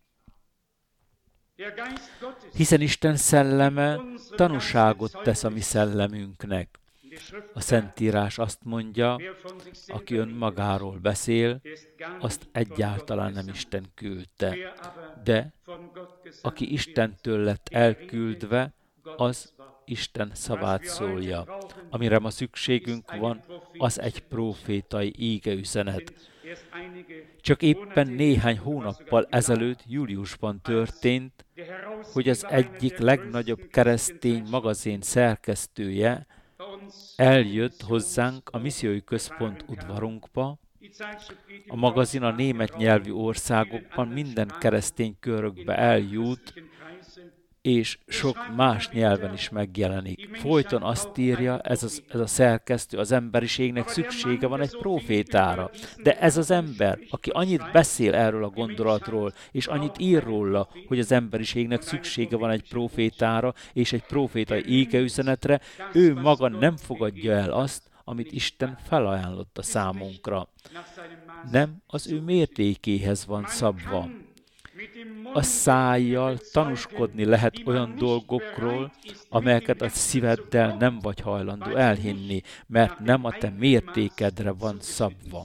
Hiszen Isten szelleme tanúságot tesz a mi szellemünknek. A Szentírás azt mondja, aki önmagáról beszél, azt egyáltalán nem Isten küldte. De aki Istentől lett elküldve, az Isten szavát szólja. Amire ma szükségünk van, az egy prófétai ígeüzenet. Csak éppen néhány hónappal ezelőtt, júliusban történt, hogy az egyik legnagyobb keresztény magazin szerkesztője eljött hozzánk a missziói központ udvarunkba. A magazin a német nyelvű országokban minden keresztény körökbe eljut, és sok más nyelven is megjelenik. Folyton azt írja ez, az, ez a szerkesztő, az emberiségnek szüksége van egy prófétára. De ez az ember, aki annyit beszél erről a gondolatról, és annyit ír róla, hogy az emberiségnek szüksége van egy prófétára, és egy prófétai égeüzenetre, ő maga nem fogadja el azt, amit Isten felajánlott a számunkra. Nem az ő mértékéhez van szabva. A szájjal tanúskodni lehet olyan dolgokról, amelyeket a szíveddel nem vagy hajlandó elhinni, mert nem a te mértékedre van szabva.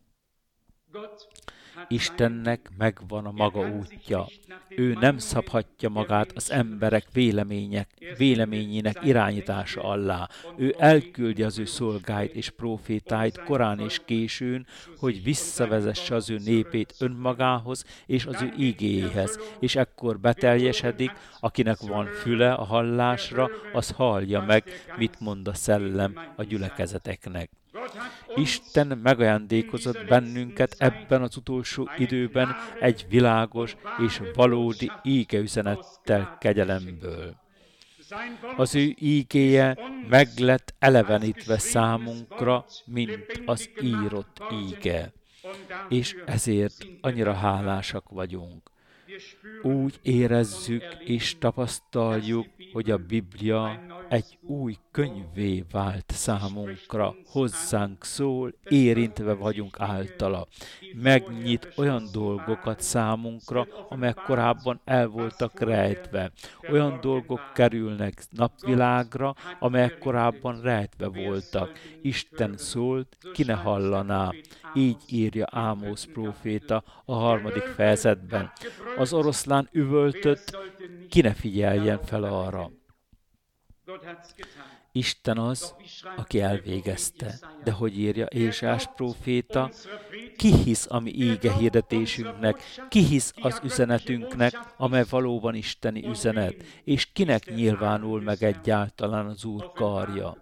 Istennek megvan a maga útja. Ő nem szabhatja magát az emberek vélemények, véleményének irányítása alá. Ő elküldi az ő szolgáit és prófétáit korán és későn, hogy visszavezesse az ő népét önmagához és az ő ígéjéhez, és ekkor beteljesedik, akinek van füle a hallásra, az hallja meg, mit mond a szellem a gyülekezeteknek. Isten megajándékozott bennünket ebben az utolsó időben egy világos és valódi ígeüzenettel kegyelemből. Az ő ígéje meg lett elevenítve számunkra, mint az írott íge. És ezért annyira hálásak vagyunk. Úgy érezzük és tapasztaljuk, hogy a Biblia egy új könyvvé vált számunkra, hozzánk szól, érintve vagyunk általa. Megnyit olyan dolgokat számunkra, amelyek korábban el voltak rejtve. Olyan dolgok kerülnek napvilágra, amelyek korábban rejtve voltak. Isten szólt, ki ne hallaná. Így írja Ámósz próféta a harmadik fejezetben. Az oroszlán üvöltött, ki ne figyeljen fel arra. Isten az, aki elvégezte. De hogy írja Ézsaiás próféta, ki hisz a mi íge hirdetésünknek, ki hisz az üzenetünknek, amely valóban isteni üzenet, és kinek nyilvánul meg egyáltalán az Úr karja.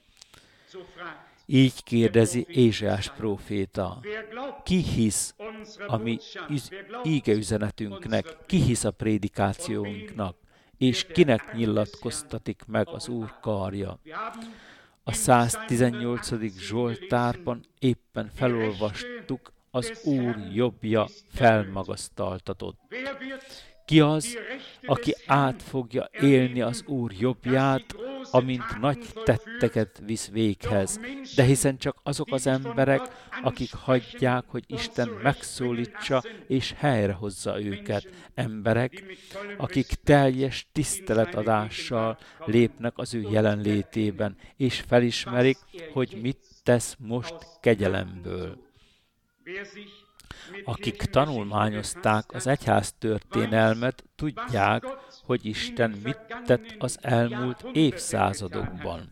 Így kérdezi Ézsaiás próféta, ki hisz a mi íge üzenetünknek, ki hisz a prédikációnknak, és kinek nyilatkoztatik meg az Úr karja. A száztizennyolcadik Zsoltárban éppen felolvastuk, az Úr jobbja felmagasztaltatott. Ki az, aki át fogja élni az Úr jobbját, amint nagy tetteket visz véghez. De hiszen csak azok az emberek, akik hagyják, hogy Isten megszólítsa és helyrehozza őket. Emberek, akik teljes tiszteletadással lépnek az ő jelenlétében, és felismerik, hogy mit tesz most kegyelemből. Akik tanulmányozták az egyház történelmet, tudják, hogy Isten mit tett az elmúlt évszázadokban.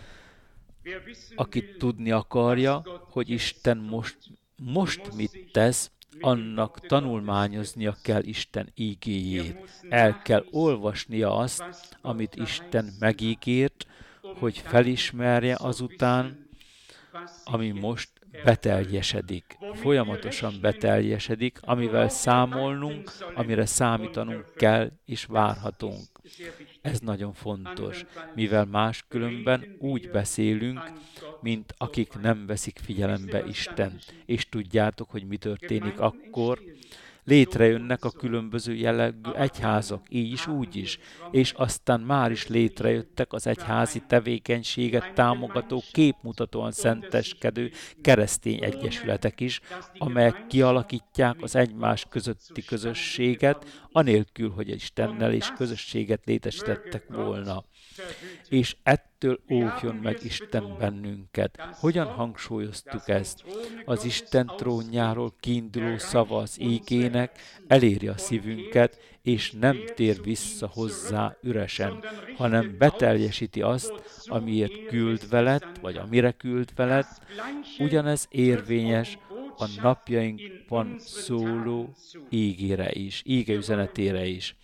Aki tudni akarja, hogy Isten most, most mit tesz, annak tanulmányoznia kell Isten ígéjét. El kell olvasnia azt, amit Isten megígért, hogy felismerje azután, ami most beteljesedik, folyamatosan beteljesedik, amivel számolnunk, amire számítanunk kell és várhatunk. Ez nagyon fontos, mivel máskülönben úgy beszélünk, mint akik nem veszik figyelembe Istent. És tudjátok, hogy mi történik akkor? Létrejönnek a különböző jellegű egyházak, így is, úgy is, és aztán már is létrejöttek az egyházi tevékenységet támogató, képmutatóan szenteskedő keresztény egyesületek is, amelyek kialakítják az egymás közötti közösséget, anélkül, hogy Istennel és közösséget létesítettek volna. És ettől óvjon meg Isten bennünket. Hogyan hangsúlyoztuk ezt? Az Isten trónjáról kiinduló szava az ígének eléri a szívünket, és nem tér vissza hozzá üresen, hanem beteljesíti azt, amiért küld veled, vagy amire küld veled. Ugyanez érvényes a napjainkban szóló ígére is, íge üzenetére is.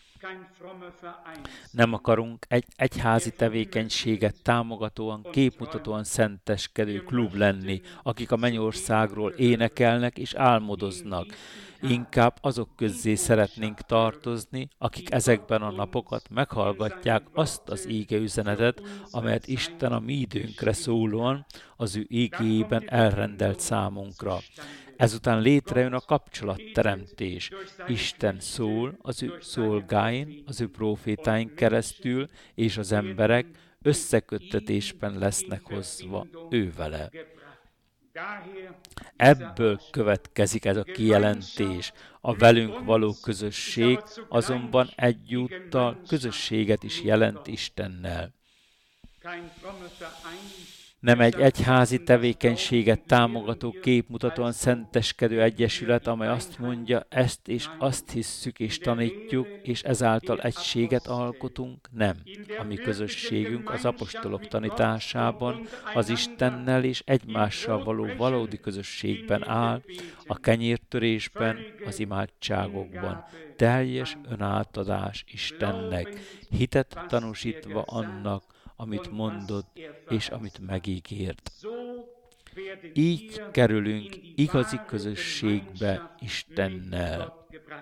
Nem akarunk egy egyházi tevékenységet támogatóan, képmutatóan szenteskedő klub lenni, akik a mennyországról énekelnek és álmodoznak. Inkább azok közzé szeretnénk tartozni, akik ezekben a napokat meghallgatják azt az íge üzenetet, amelyet Isten a mi időnkre szólóan az ő ígéjében elrendelt számunkra. Ezután létrejön a kapcsolatteremtés. Isten szól az ő szolgáin, az ő prófétáin keresztül, és az emberek összeköttetésben lesznek hozva ővele. Ebből következik ez a kijelentés. A velünk való közösség azonban egyúttal közösséget is jelent Istennel. Nem egy egyházi tevékenységet támogató, képmutatóan szenteskedő egyesület, amely azt mondja, ezt és azt hisszük és tanítjuk, és ezáltal egységet alkotunk. Nem. A mi közösségünk az apostolok tanításában, az Istennel és egymással való valódi közösségben áll, a kenyértörésben, az imádságokban. Teljes önátadás Istennek, hitet tanúsítva annak, amit mondott, és amit megígért. Így kerülünk igazi közösségbe Istennel.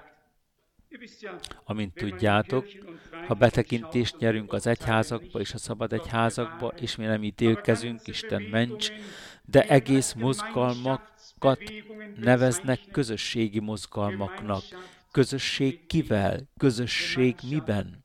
Amint tudjátok, ha betekintést nyerünk az egyházakba és a szabad egyházakba, és mi nem ítélkezünk, Isten ments, de egész mozgalmakat neveznek közösségi mozgalmaknak. Közösség kivel? Közösség miben?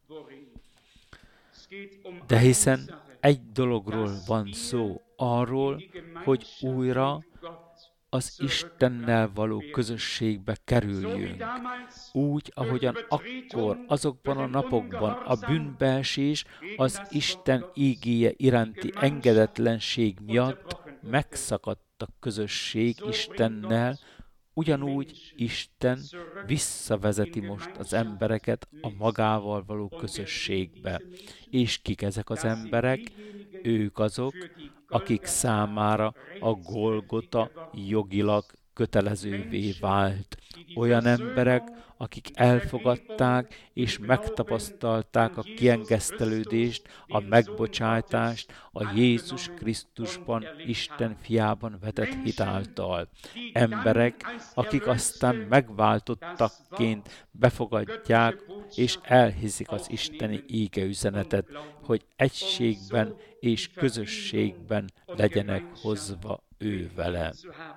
De hiszen egy dologról van szó, arról, hogy újra az Istennel való közösségbe kerüljünk. Úgy, ahogyan akkor, azokban a napokban a bűnbeesés az Isten ígéje iránti engedetlenség miatt megszakadt a közösség Istennel, ugyanúgy Isten visszavezeti most az embereket a magával való közösségbe. És kik ezek az emberek? Ők azok, akik számára a Golgota jogilag kötelezővé vált. Olyan emberek, akik elfogadták és megtapasztalták a kiengesztelődést, a megbocsátást a Jézus Krisztusban, Isten fiában vetett hit által. Emberek, akik aztán megváltottakként befogadják és elhiszik az isteni íge üzenetet, hogy egységben és közösségben legyenek hozva ő vele.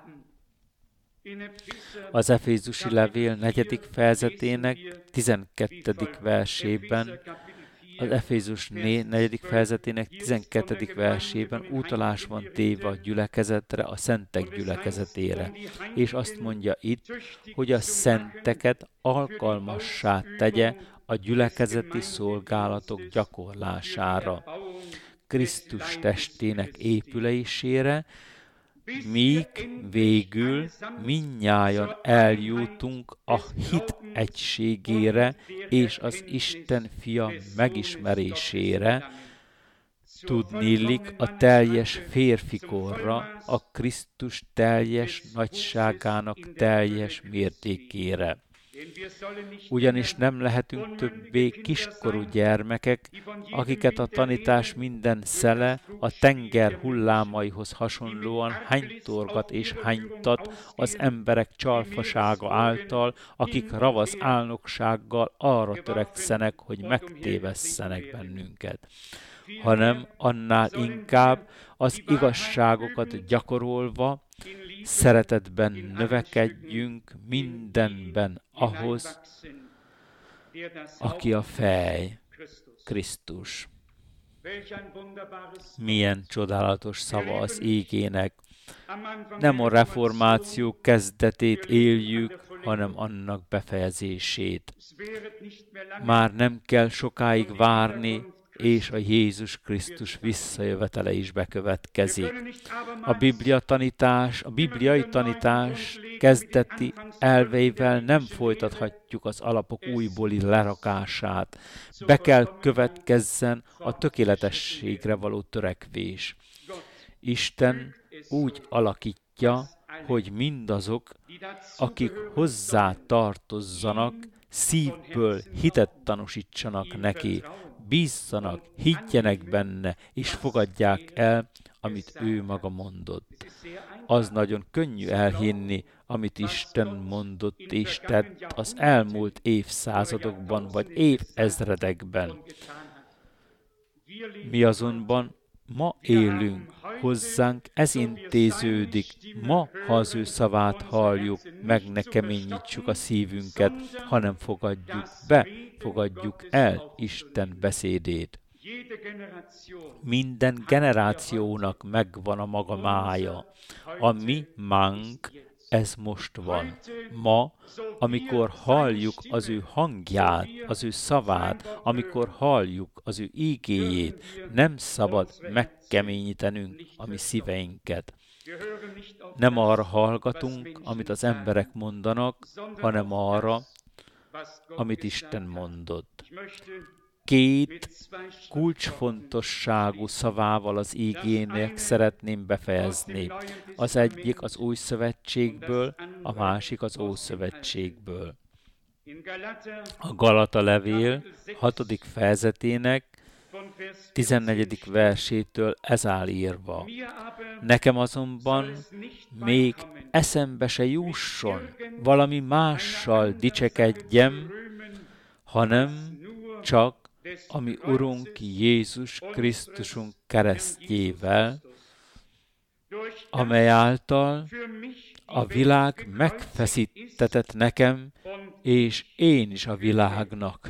Az Efézusi levél negyedik fejezetének tizenkettedik versében, az Efézus negyedik fejezetének tizenkettedik versében utalás van téve a gyülekezetre, a szentek gyülekezetére. És azt mondja itt, hogy a szenteket alkalmassá tegye a gyülekezeti szolgálatok gyakorlására, Krisztus testének épülésére, míg végül mindnyájan eljutunk a hit egységére és az Isten fia megismerésére, tudniillik a teljes férfikorra, a Krisztus teljes nagyságának teljes mértékére. Ugyanis nem lehetünk többé kiskorú gyermekek, akiket a tanítás minden szele a tenger hullámaihoz hasonlóan hánytorgat és hánytat az emberek csalfasága által, akik ravasz álnoksággal arra törekszenek, hogy megtévesszenek bennünket, hanem annál inkább az igazságokat gyakorolva, szeretetben növekedjünk mindenben ahhoz, aki a fej, Krisztus. Milyen csodálatos szava az ígének. Nem a reformáció kezdetét éljük, hanem annak befejezését. Már nem kell sokáig várni, és a Jézus Krisztus visszajövetele is bekövetkezik. A Biblia tanítás, a bibliai tanítás kezdeti elveivel nem folytathatjuk az alapok újbóli lerakását. Be kell következzen a tökéletességre való törekvés. Isten úgy alakítja, hogy mindazok, akik hozzá tartozzanak, szívből hitet tanúsítsanak neki, bízzanak, higgyenek benne, és fogadják el, amit ő maga mondott. Az nagyon könnyű elhinni, amit Isten mondott és tett az elmúlt évszázadokban vagy évezredekben. Mi azonban ma élünk, hozzánk ez intéződik, ma, ha az ő szavát halljuk, meg ne keményítsük a szívünket, hanem fogadjuk be, fogadjuk el Isten beszédét. Minden generációnak megvan a maga mája. A mi mánk, ez most van. Ma, amikor halljuk az ő hangját, az ő szavát, amikor halljuk az ő ígéjét, nem szabad megkeményítenünk a mi szíveinket. Nem arra hallgatunk, amit az emberek mondanak, hanem arra, amit Isten mondott. Két kulcsfontosságú szavával az ígének szeretném befejezni. Az egyik az Új Szövetségből, a másik az Ószövetségből. A Galata levél hatodik fejezetének tizennegyedik versétől ez áll írva. Nekem azonban még eszembe se jusson, valami mással dicsekedjem, hanem csak ami Urunk Jézus Krisztusunk keresztjével, amely által a világ megfeszítetett nekem, és én is a világnak.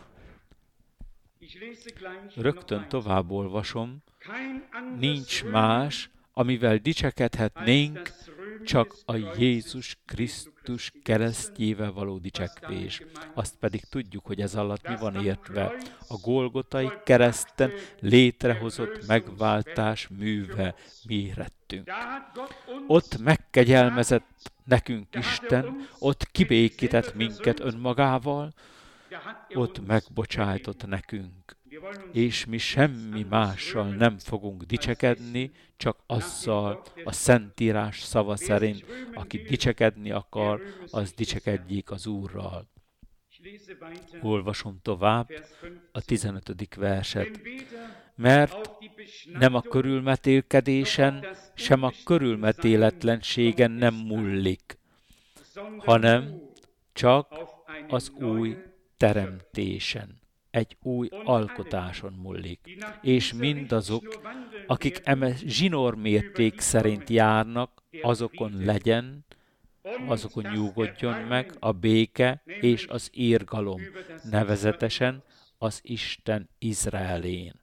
Rögtön tovább olvasom, nincs más, amivel dicsekedhetnénk, csak a Jézus Krisztus keresztjével való dicsekvés. Azt pedig tudjuk, hogy ez alatt mi van értve. A Golgotai kereszten létrehozott megváltás műve mi érettünk. Ott megkegyelmezett nekünk Isten, ott kibékített minket önmagával, ott megbocsájtott nekünk. És mi semmi mással nem fogunk dicsekedni, csak azzal a Szentírás szava szerint, aki dicsekedni akar, az dicsekedjék az Úrral. Olvasom tovább a tizenötödik verset. Mert nem a körülmetélkedésen, sem a körülmetéletlenségen nem múlik, hanem csak az új teremtésen, egy új alkotáson múlik. És mindazok, akik eme zsinórmérték szerint járnak, azokon legyen, azokon nyugodjon meg a béke és az irgalom, nevezetesen az Isten Izraelén.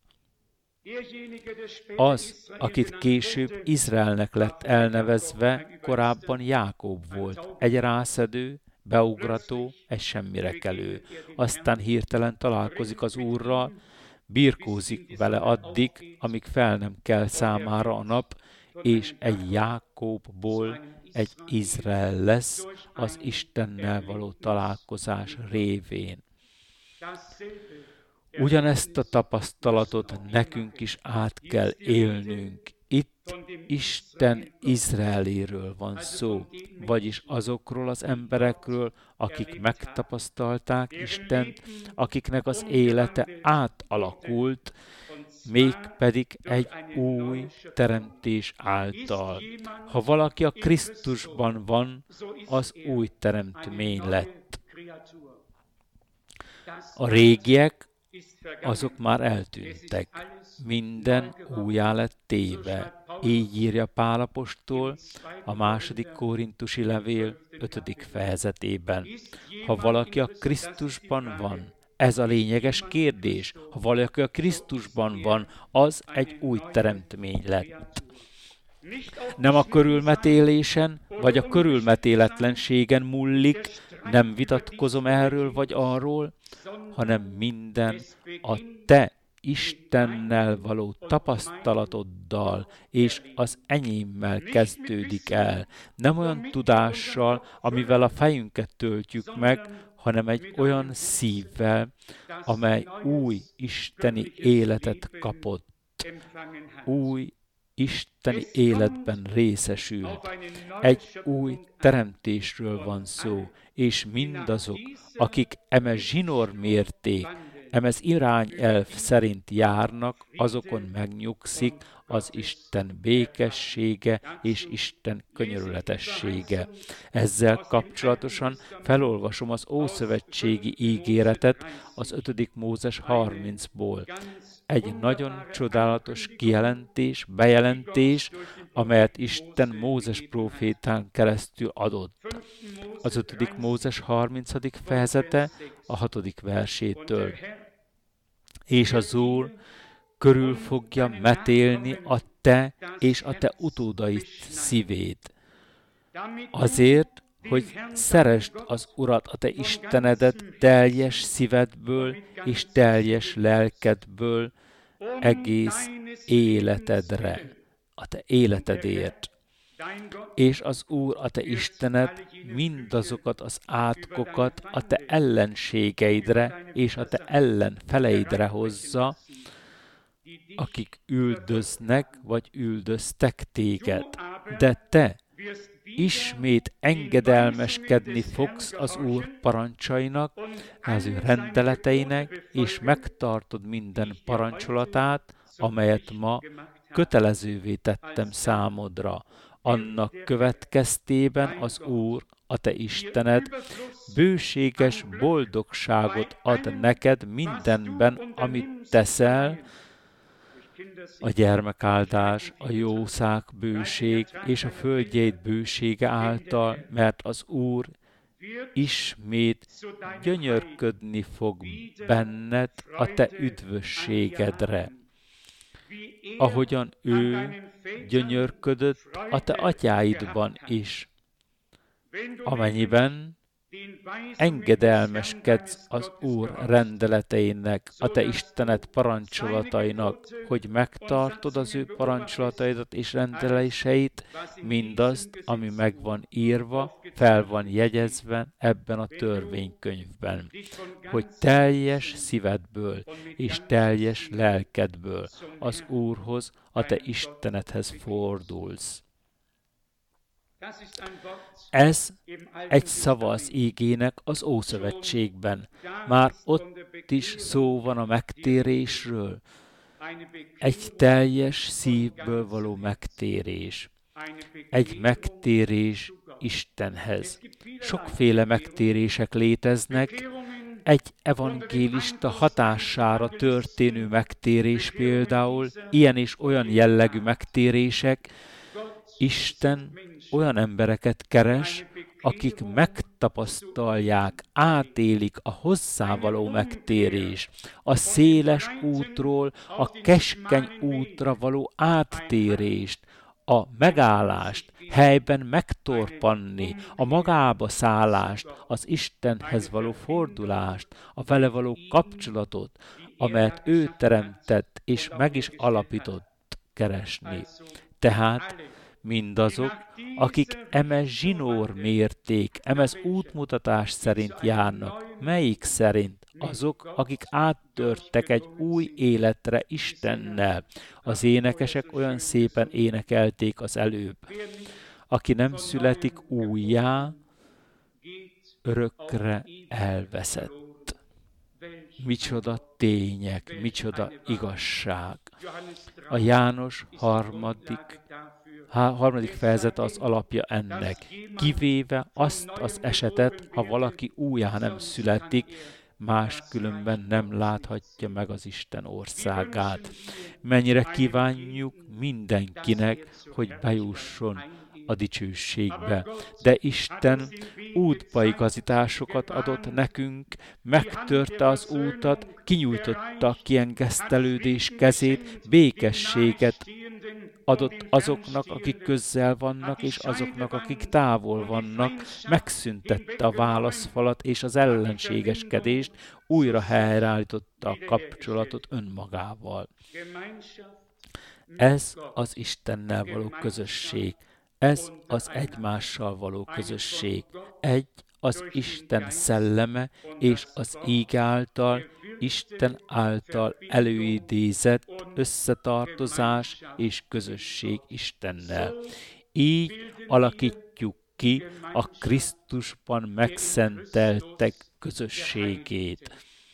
Az, akit később Izraelnek lett elnevezve, korábban Jákob volt, egy rászedő, beugrató, egy semmire kelő. Aztán hirtelen találkozik az Úrral, birkózik vele addig, amíg fel nem kell számára a nap, és egy Jákobból egy Izrael lesz az Istennel való találkozás révén. Ugyanezt a tapasztalatot nekünk is át kell élnünk. Itt Isten Izraeléről van szó, vagyis azokról az emberekről, akik megtapasztalták Istent, akiknek az élete átalakult, mégpedig egy új teremtés által. Ha valaki a Krisztusban van, az új teremtmény lett. A régiek, azok már eltűntek. Minden újjá lett téve. Így írja Pál apostol a második korintusi levél ötödik fejezetében. Ha valaki a Krisztusban van, ez a lényeges kérdés. Ha valaki a Krisztusban van, az egy új teremtmény lett. Nem a körülmetélésen, vagy a körülmetéletlenségen múlik, nem vitatkozom erről vagy arról, hanem minden a te Istennel való tapasztalatoddal és az enyémmel kezdődik el. Nem olyan tudással, amivel a fejünket töltjük meg, hanem egy olyan szívvel, amely új isteni életet kapott. Új isteni életben részesült. Egy új teremtésről van szó, és mindazok, akik eme zsinór mérték, emez irányelv szerint járnak, azokon megnyugszik az Isten békessége és Isten könyörületessége. Ezzel kapcsolatosan felolvasom az ószövetségi ígéretet az ötödik Mózes harmincból. Egy nagyon csodálatos kijelentés, bejelentés, amelyet Isten Mózes prófétán keresztül adott. Az ötödik Mózes harmincadik fejezete a hatodik versétől. És az Úr körül fogja metélni a te és a te utódaid szívét. Azért, hogy szeresd az Urat, a te Istenedet teljes szívedből és teljes lelkedből egész életedre, a te életedért. És az Úr, a te Istened mindazokat az átkokat a te ellenségeidre és a te ellenfeleidre hozza, akik üldöznek vagy üldöztek téged. De te ismét engedelmeskedni fogsz az Úr parancsainak, az ő rendeleteinek, és megtartod minden parancsolatát, amelyet ma kötelezővé tettem számodra. Annak következtében az Úr, a te Istened, bőséges boldogságot ad neked mindenben, amit teszel, a gyermekáldás, a jószág bőség és a földjeid bősége által, mert az Úr ismét gyönyörködni fog benned a te üdvösségedre. ahogyan ő gyönyörködött a te atyáidban is, amennyiben engedelmeskedsz az Úr rendeleteinek, a te Istened parancsolatainak, hogy megtartod az ő parancsolataidat és rendeléseit, mindazt, ami meg van írva, fel van jegyezve ebben a törvénykönyvben, hogy teljes szívedből és teljes lelkedből az Úrhoz, a te Istenedhez fordulsz. Ez egy szava az ígének az Ószövetségben. Már ott is szó van a megtérésről. Egy teljes szívből való megtérés. Egy megtérés Istenhez. Sokféle megtérések léteznek. Egy evangélista hatására történő megtérés például, ilyen és olyan jellegű megtérések. Isten olyan embereket keres, akik megtapasztalják, átélik a hozzávaló megtérés, a széles útról a keskeny útra való áttérést, a megállást, helyben megtorpanni, a magába szállást, az Istenhez való fordulást, a vele való kapcsolatot, amelyet ő teremtett és meg is alapított keresni. Tehát mindazok, akik eme zsinór mérték, emez útmutatás szerint járnak, melyik szerint? Azok, akik áttörtek egy új életre Istennel. Az énekesek olyan szépen énekelték az előbb. Aki nem születik újjá, örökre elveszett. Micsoda tények, micsoda igazság. A János harmadik Há, harmadik fejezet az alapja ennek, kivéve azt az esetet, ha valaki újjá nem születik, máskülönben nem láthatja meg az Isten országát. Mennyire kívánjuk mindenkinek, hogy bejusson a dicsőségbe. De Isten útbaigazításokat adott nekünk, megtörte az útat, kinyújtotta a kiengesztelődés kezét, békességet adott azoknak, akik közel vannak, és azoknak, akik távol vannak, megszüntette a válaszfalat és az ellenségeskedést, újra helyreállította a kapcsolatot önmagával. Ez az Istennel való közösség, ez az egymással való közösség, egy az Isten szelleme és az íge által, Isten által előidézett összetartozás és közösség Istennel. Így alakítjuk ki a Krisztusban megszenteltek közösségét.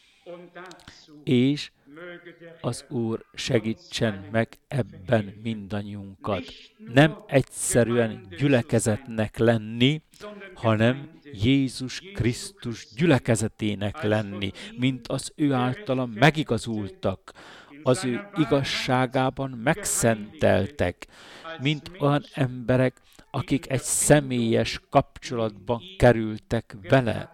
És az Úr segítsen meg ebben mindannyiunkat. Nem egyszerűen gyülekezetnek lenni, hanem Jézus Krisztus gyülekezetének lenni, mint az ő általa megigazultak, az ő igazságában megszenteltek, mint olyan emberek, akik egy személyes kapcsolatba kerültek vele,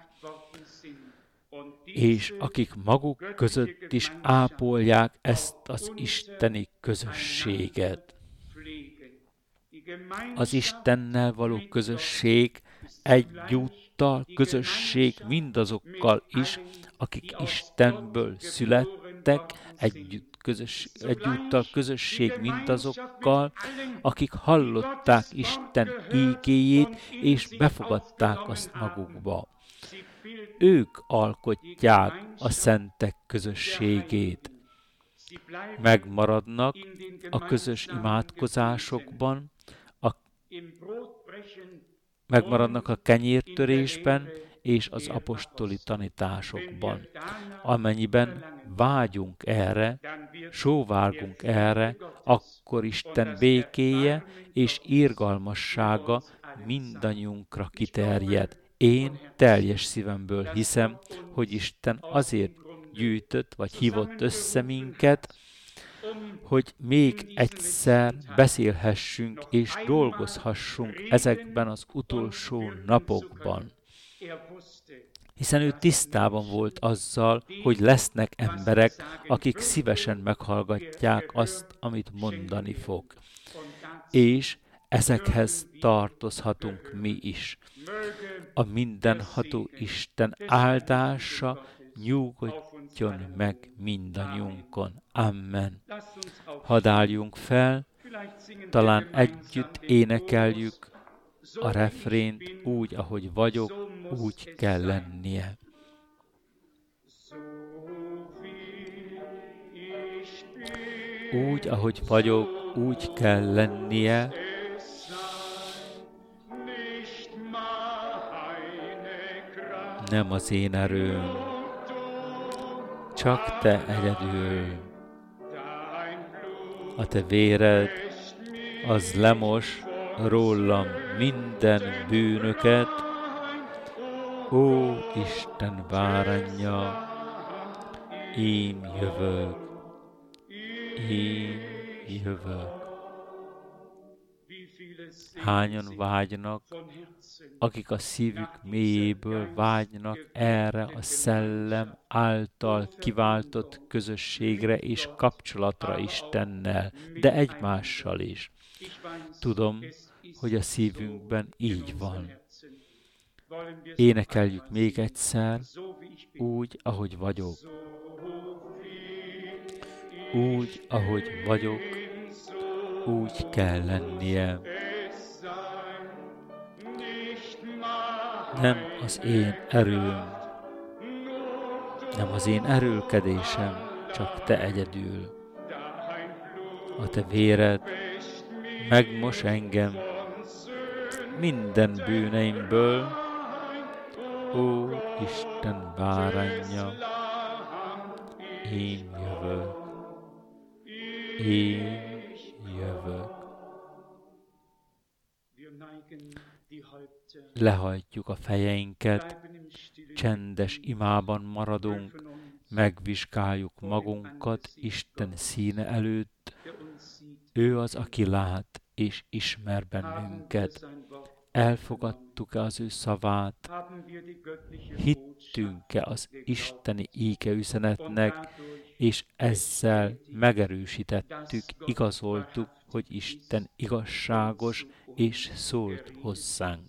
és akik maguk között is ápolják ezt az isteni közösséget. Az Istennel való közösség egyúttal közösség mindazokkal is, akik Istenből születtek, együtt közös, egyúttal közösség mindazokkal, akik hallották Isten ígéjét, és befogadták azt magukba. Ők alkotják a szentek közösségét. Megmaradnak a közös imádkozásokban, a, megmaradnak a kenyértörésben és az apostoli tanításokban. Amennyiben vágyunk erre, sóvárgunk erre, akkor Isten békéje és irgalmassága mindannyiunkra kiterjed. Én teljes szívemből hiszem, hogy Isten azért gyűjtött, vagy hívott össze minket, hogy még egyszer beszélhessünk és dolgozhassunk ezekben az utolsó napokban. Hiszen ő tisztában volt azzal, hogy lesznek emberek, akik szívesen meghallgatják azt, amit mondani fog. És ezekhez tartozhatunk mi is. A mindenható Isten áldása nyugodjon meg mindannyiunkon. Amen. Hadd álljunk fel, talán együtt énekeljük a refrént úgy, ahogy vagyok, úgy kell lennie. Úgy, ahogy vagyok, úgy kell lennie. Nem az én erőm, csak te egyedül. A te véred, az lemos rólam minden bűnöket. Ó, Isten báránja, én jövök, én jövök. Hányan vágynak, akik a szívük mélyéből vágynak erre a szellem által kiváltott közösségre és kapcsolatra Istennel, de egymással is. Tudom, hogy a szívünkben így van. Énekeljük még egyszer, úgy, ahogy vagyok. Úgy, ahogy vagyok, úgy kell lennie. Nem az én erőm, nem az én erőlkedésem, csak te egyedül. A te véred megmos engem minden bűneimből. Ó, Isten báránja, én jövök, én jövök. Lehajtjuk a fejeinket, csendes imában maradunk, megvizsgáljuk magunkat Isten színe előtt. Ő az, aki lát és ismer bennünket. Elfogadtuk-e az ő szavát? Hittünk-e az isteni íge üzenetnek, és ezzel megerősítettük, igazoltuk, hogy Isten igazságos és szólt hozzánk.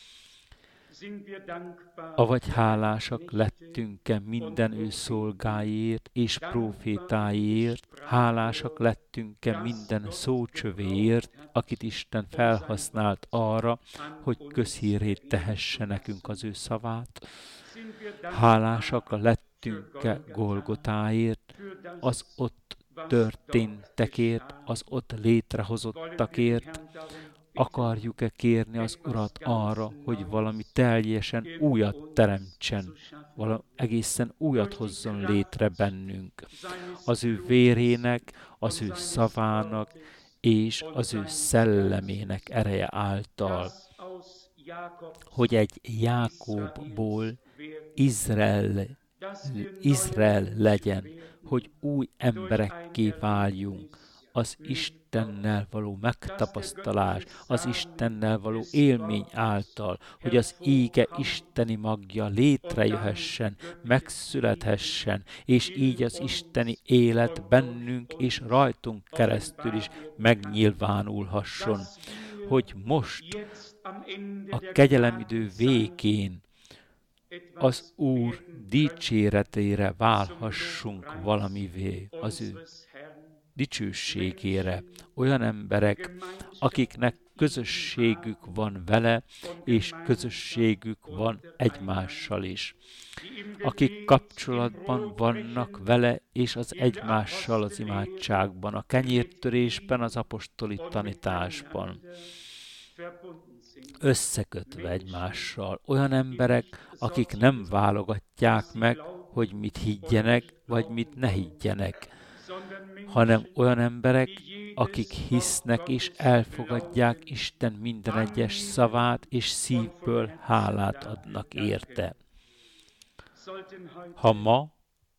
Avagy hálásak lettünk-e minden ő szolgáiért és prófétáiért, hálásak lettünk-e minden szócsövéért, akit Isten felhasznált arra, hogy közhírét tehesse nekünk az ő szavát. Hálásak lettünk-e Golgotáért, az ott történtekért, az ott létrehozottakért. Akarjuk-e kérni az Urat arra, hogy valami teljesen újat teremtsen, valami egészen újat hozzon létre bennünk. Az ő vérének, az ő szavának és az ő szellemének ereje által, hogy egy Jákóbból Izrael, Izrael legyen, hogy új emberekké váljunk, az Istennel való megtapasztalás, az Istennel való élmény által, hogy az íge isteni magja létrejöhessen, megszülethessen, és így az isteni élet bennünk és rajtunk keresztül is megnyilvánulhasson, hogy most a kegyelemidő végén az Úr dicséretére válhassunk valamivé, az ő dicsőségére. Olyan emberek, akiknek közösségük van vele, és közösségük van egymással is. Akik kapcsolatban vannak vele, és az egymással az imádságban, a kenyértörésben, az apostoli tanításban. Összekötve egymással. Olyan emberek, akik nem válogatják meg, hogy mit higgyenek, vagy mit ne higgyenek, hanem olyan emberek, akik hisznek és elfogadják Isten minden egyes szavát, és szívből hálát adnak érte. Ha ma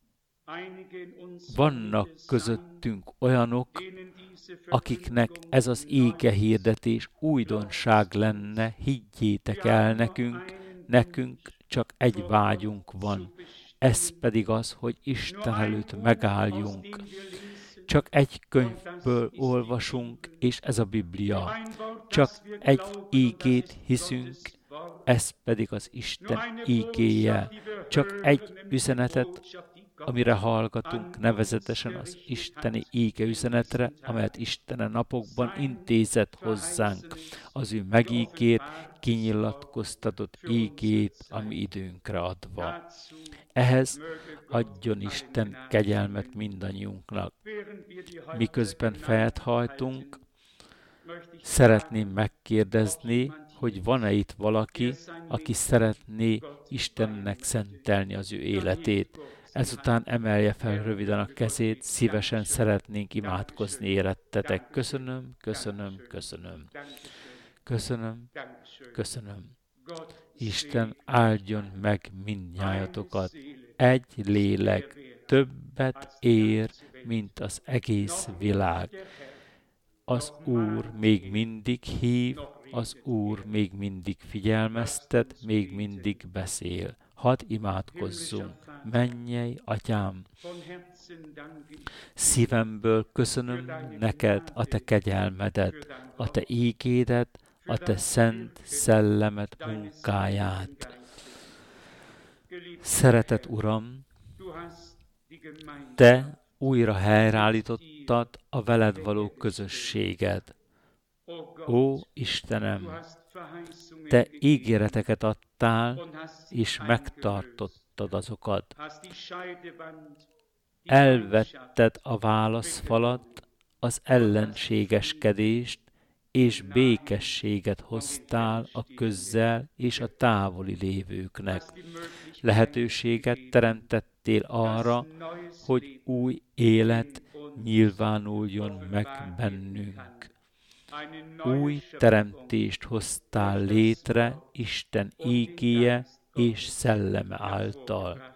vannak közöttünk olyanok, akiknek ez az ége hirdetés újdonság lenne, higgyétek el nekünk, nekünk csak egy vágyunk van, ez pedig az, hogy Isten előtt megálljunk. Csak egy könyvből olvasunk, és ez a Biblia. Csak egy ígét hiszünk, ez pedig az Isten ígéje. Csak egy üzenetet, amire hallgatunk, nevezetesen az isteni íge üzenetre, amelyet Isten a napokban intézett hozzánk, az ő megígért, kinyilatkoztatott ígét, ami időnkre adva. Ehhez adjon Isten kegyelmet mindannyiunknak. Miközben fejet hajtunk, szeretném megkérdezni, hogy van-e itt valaki, aki szeretné Istennek szentelni az ő életét. Ezután emelje fel röviden a kezét, szívesen szeretnénk imádkozni érettetek. Köszönöm, köszönöm, köszönöm. Köszönöm, köszönöm. Isten áldjon meg mindnyájatokat. Egy lélek többet ér, mint az egész világ. Az Úr még mindig hív, az Úr még mindig figyelmeztet, még mindig beszél. Hadd imádkozzunk. Mennyei Atyám, szívemből köszönöm neked a te kegyelmedet, a te ígédet, a te szent szellemet munkáját. Szeretett Uram, te újra helyreállítottad a veled való közösséget. Ó, Istenem, te ígéreteket adtál, és megtartottad azokat. Elvetted a válaszfalat, az ellenségeskedést, és békességet hoztál a közzel és a távoli lévőknek. Lehetőséget teremtettél arra, hogy új élet nyilvánuljon meg bennünk. Új teremtést hoztál létre Isten ígéje és szelleme által.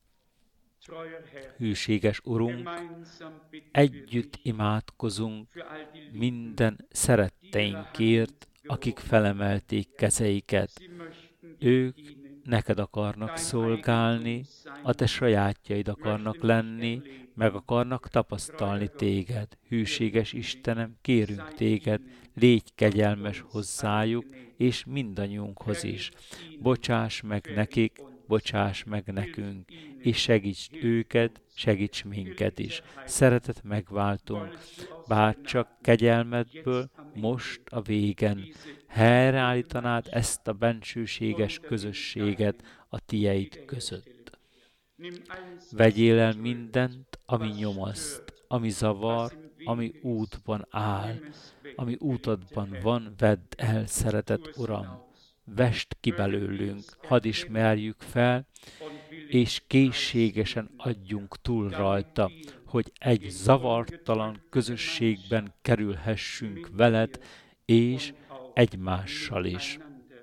Hűséges Urunk, együtt imádkozunk minden szeretteinkért, akik felemelték kezeiket. Ők neked akarnak szolgálni, a te sajátjaid akarnak lenni, meg akarnak tapasztalni téged. Hűséges Istenem, kérünk téged, légy kegyelmes hozzájuk, és mindannyiunkhoz is. Bocsáss meg nekik, bocsáss meg nekünk, és segíts őket, segíts minket is. Szeretet megváltunk, bár csak kegyelmedből most a végen helyreállítanád ezt a bensőséges közösséget a tieid között. Vegyél el mindent, ami nyomaszt, ami zavar, ami útban áll, ami útadban van, vedd el, szeretett Uram. Vest ki belőlünk, hadd ismerjük fel, és készségesen adjunk túl rajta, hogy egy zavartalan közösségben kerülhessünk veled, és egymással is.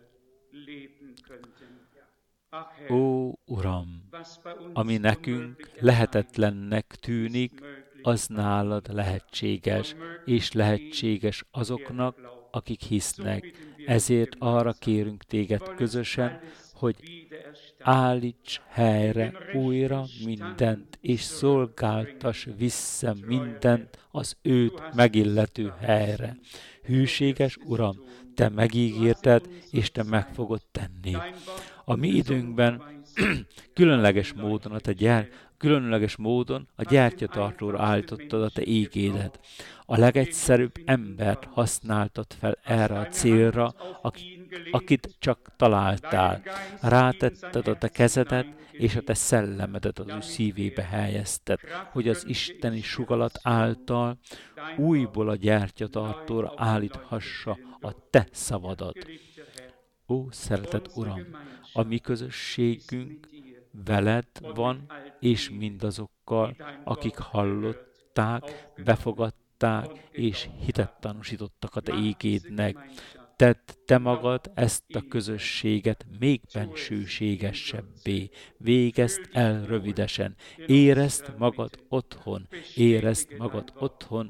Ó, Uram, ami nekünk lehetetlennek tűnik, az nálad lehetséges, és lehetséges azoknak, akik hisznek. Ezért arra kérünk téged közösen, hogy állíts helyre újra mindent, és szolgáltass vissza mindent az őt megillető helyre. Hűséges Uram, te megígérted, és te meg fogod tenni. A mi időnkben különleges módon a te gyár, különleges módon a gyertyatartóra állítottad a te ígédet. A legegyszerűbb embert használtad fel erre a célra, akit csak találtál. Rátetted a te kezedet, és a te szellemedet az ő szívébe helyezted, hogy az isteni sugalat által újból a gyertyatartóra állíthassa a te szavadat. Ó, szeretett Uram, a mi közösségünk veled van, és mindazokkal, akik hallották, befogadták, és hitet tanúsítottak a te ígédnek. Tedd te magad ezt a közösséget még bensőségesebbé. Végezd el rövidesen. Érezd magad otthon, érezd magad otthon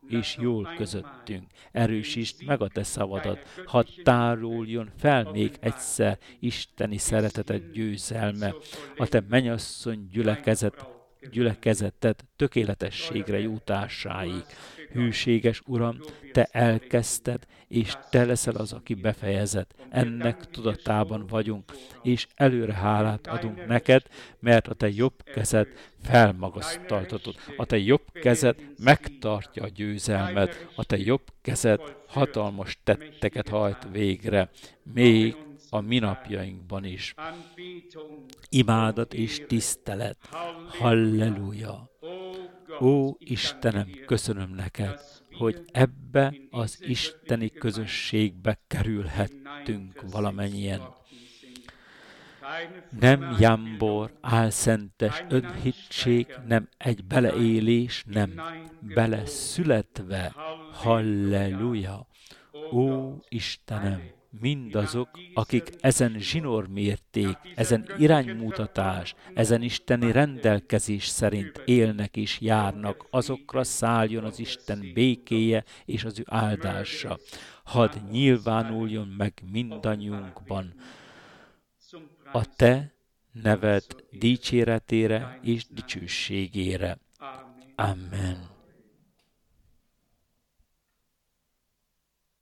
és jól közöttünk. Erősítsd meg a te szavadat, hadd táruljon fel még egyszer isteni szereteted győzelme, a te mennyasszony gyülekezet, gyülekezeted tökéletességre jutásáig. Hűséges Uram, te elkezdted, és te leszel az, aki befejezett. Ennek tudatában vagyunk, és előre hálát adunk neked, mert a te jobb kezed felmagasztaltatod. A te jobb kezed megtartja a győzelmet, a te jobb kezed hatalmas tetteket hajt végre, még a mi napjainkban is. Imádat és tisztelet. Halleluja! Ó, Istenem, köszönöm neked, hogy ebbe az isteni közösségbe kerülhettünk valamennyien. Nem jámbor, álszentes önhittség, nem egy beleélés, nem beleszületve. Halleluja! Ó, Istenem, mindazok, akik ezen zsinórmérték, ezen iránymutatás, ezen isteni rendelkezés szerint élnek és járnak, azokra szálljon az Isten békéje és az ő áldása. Hadd nyilvánuljon meg mindannyiunkban a te neved dicséretére és dicsőségére. Amen.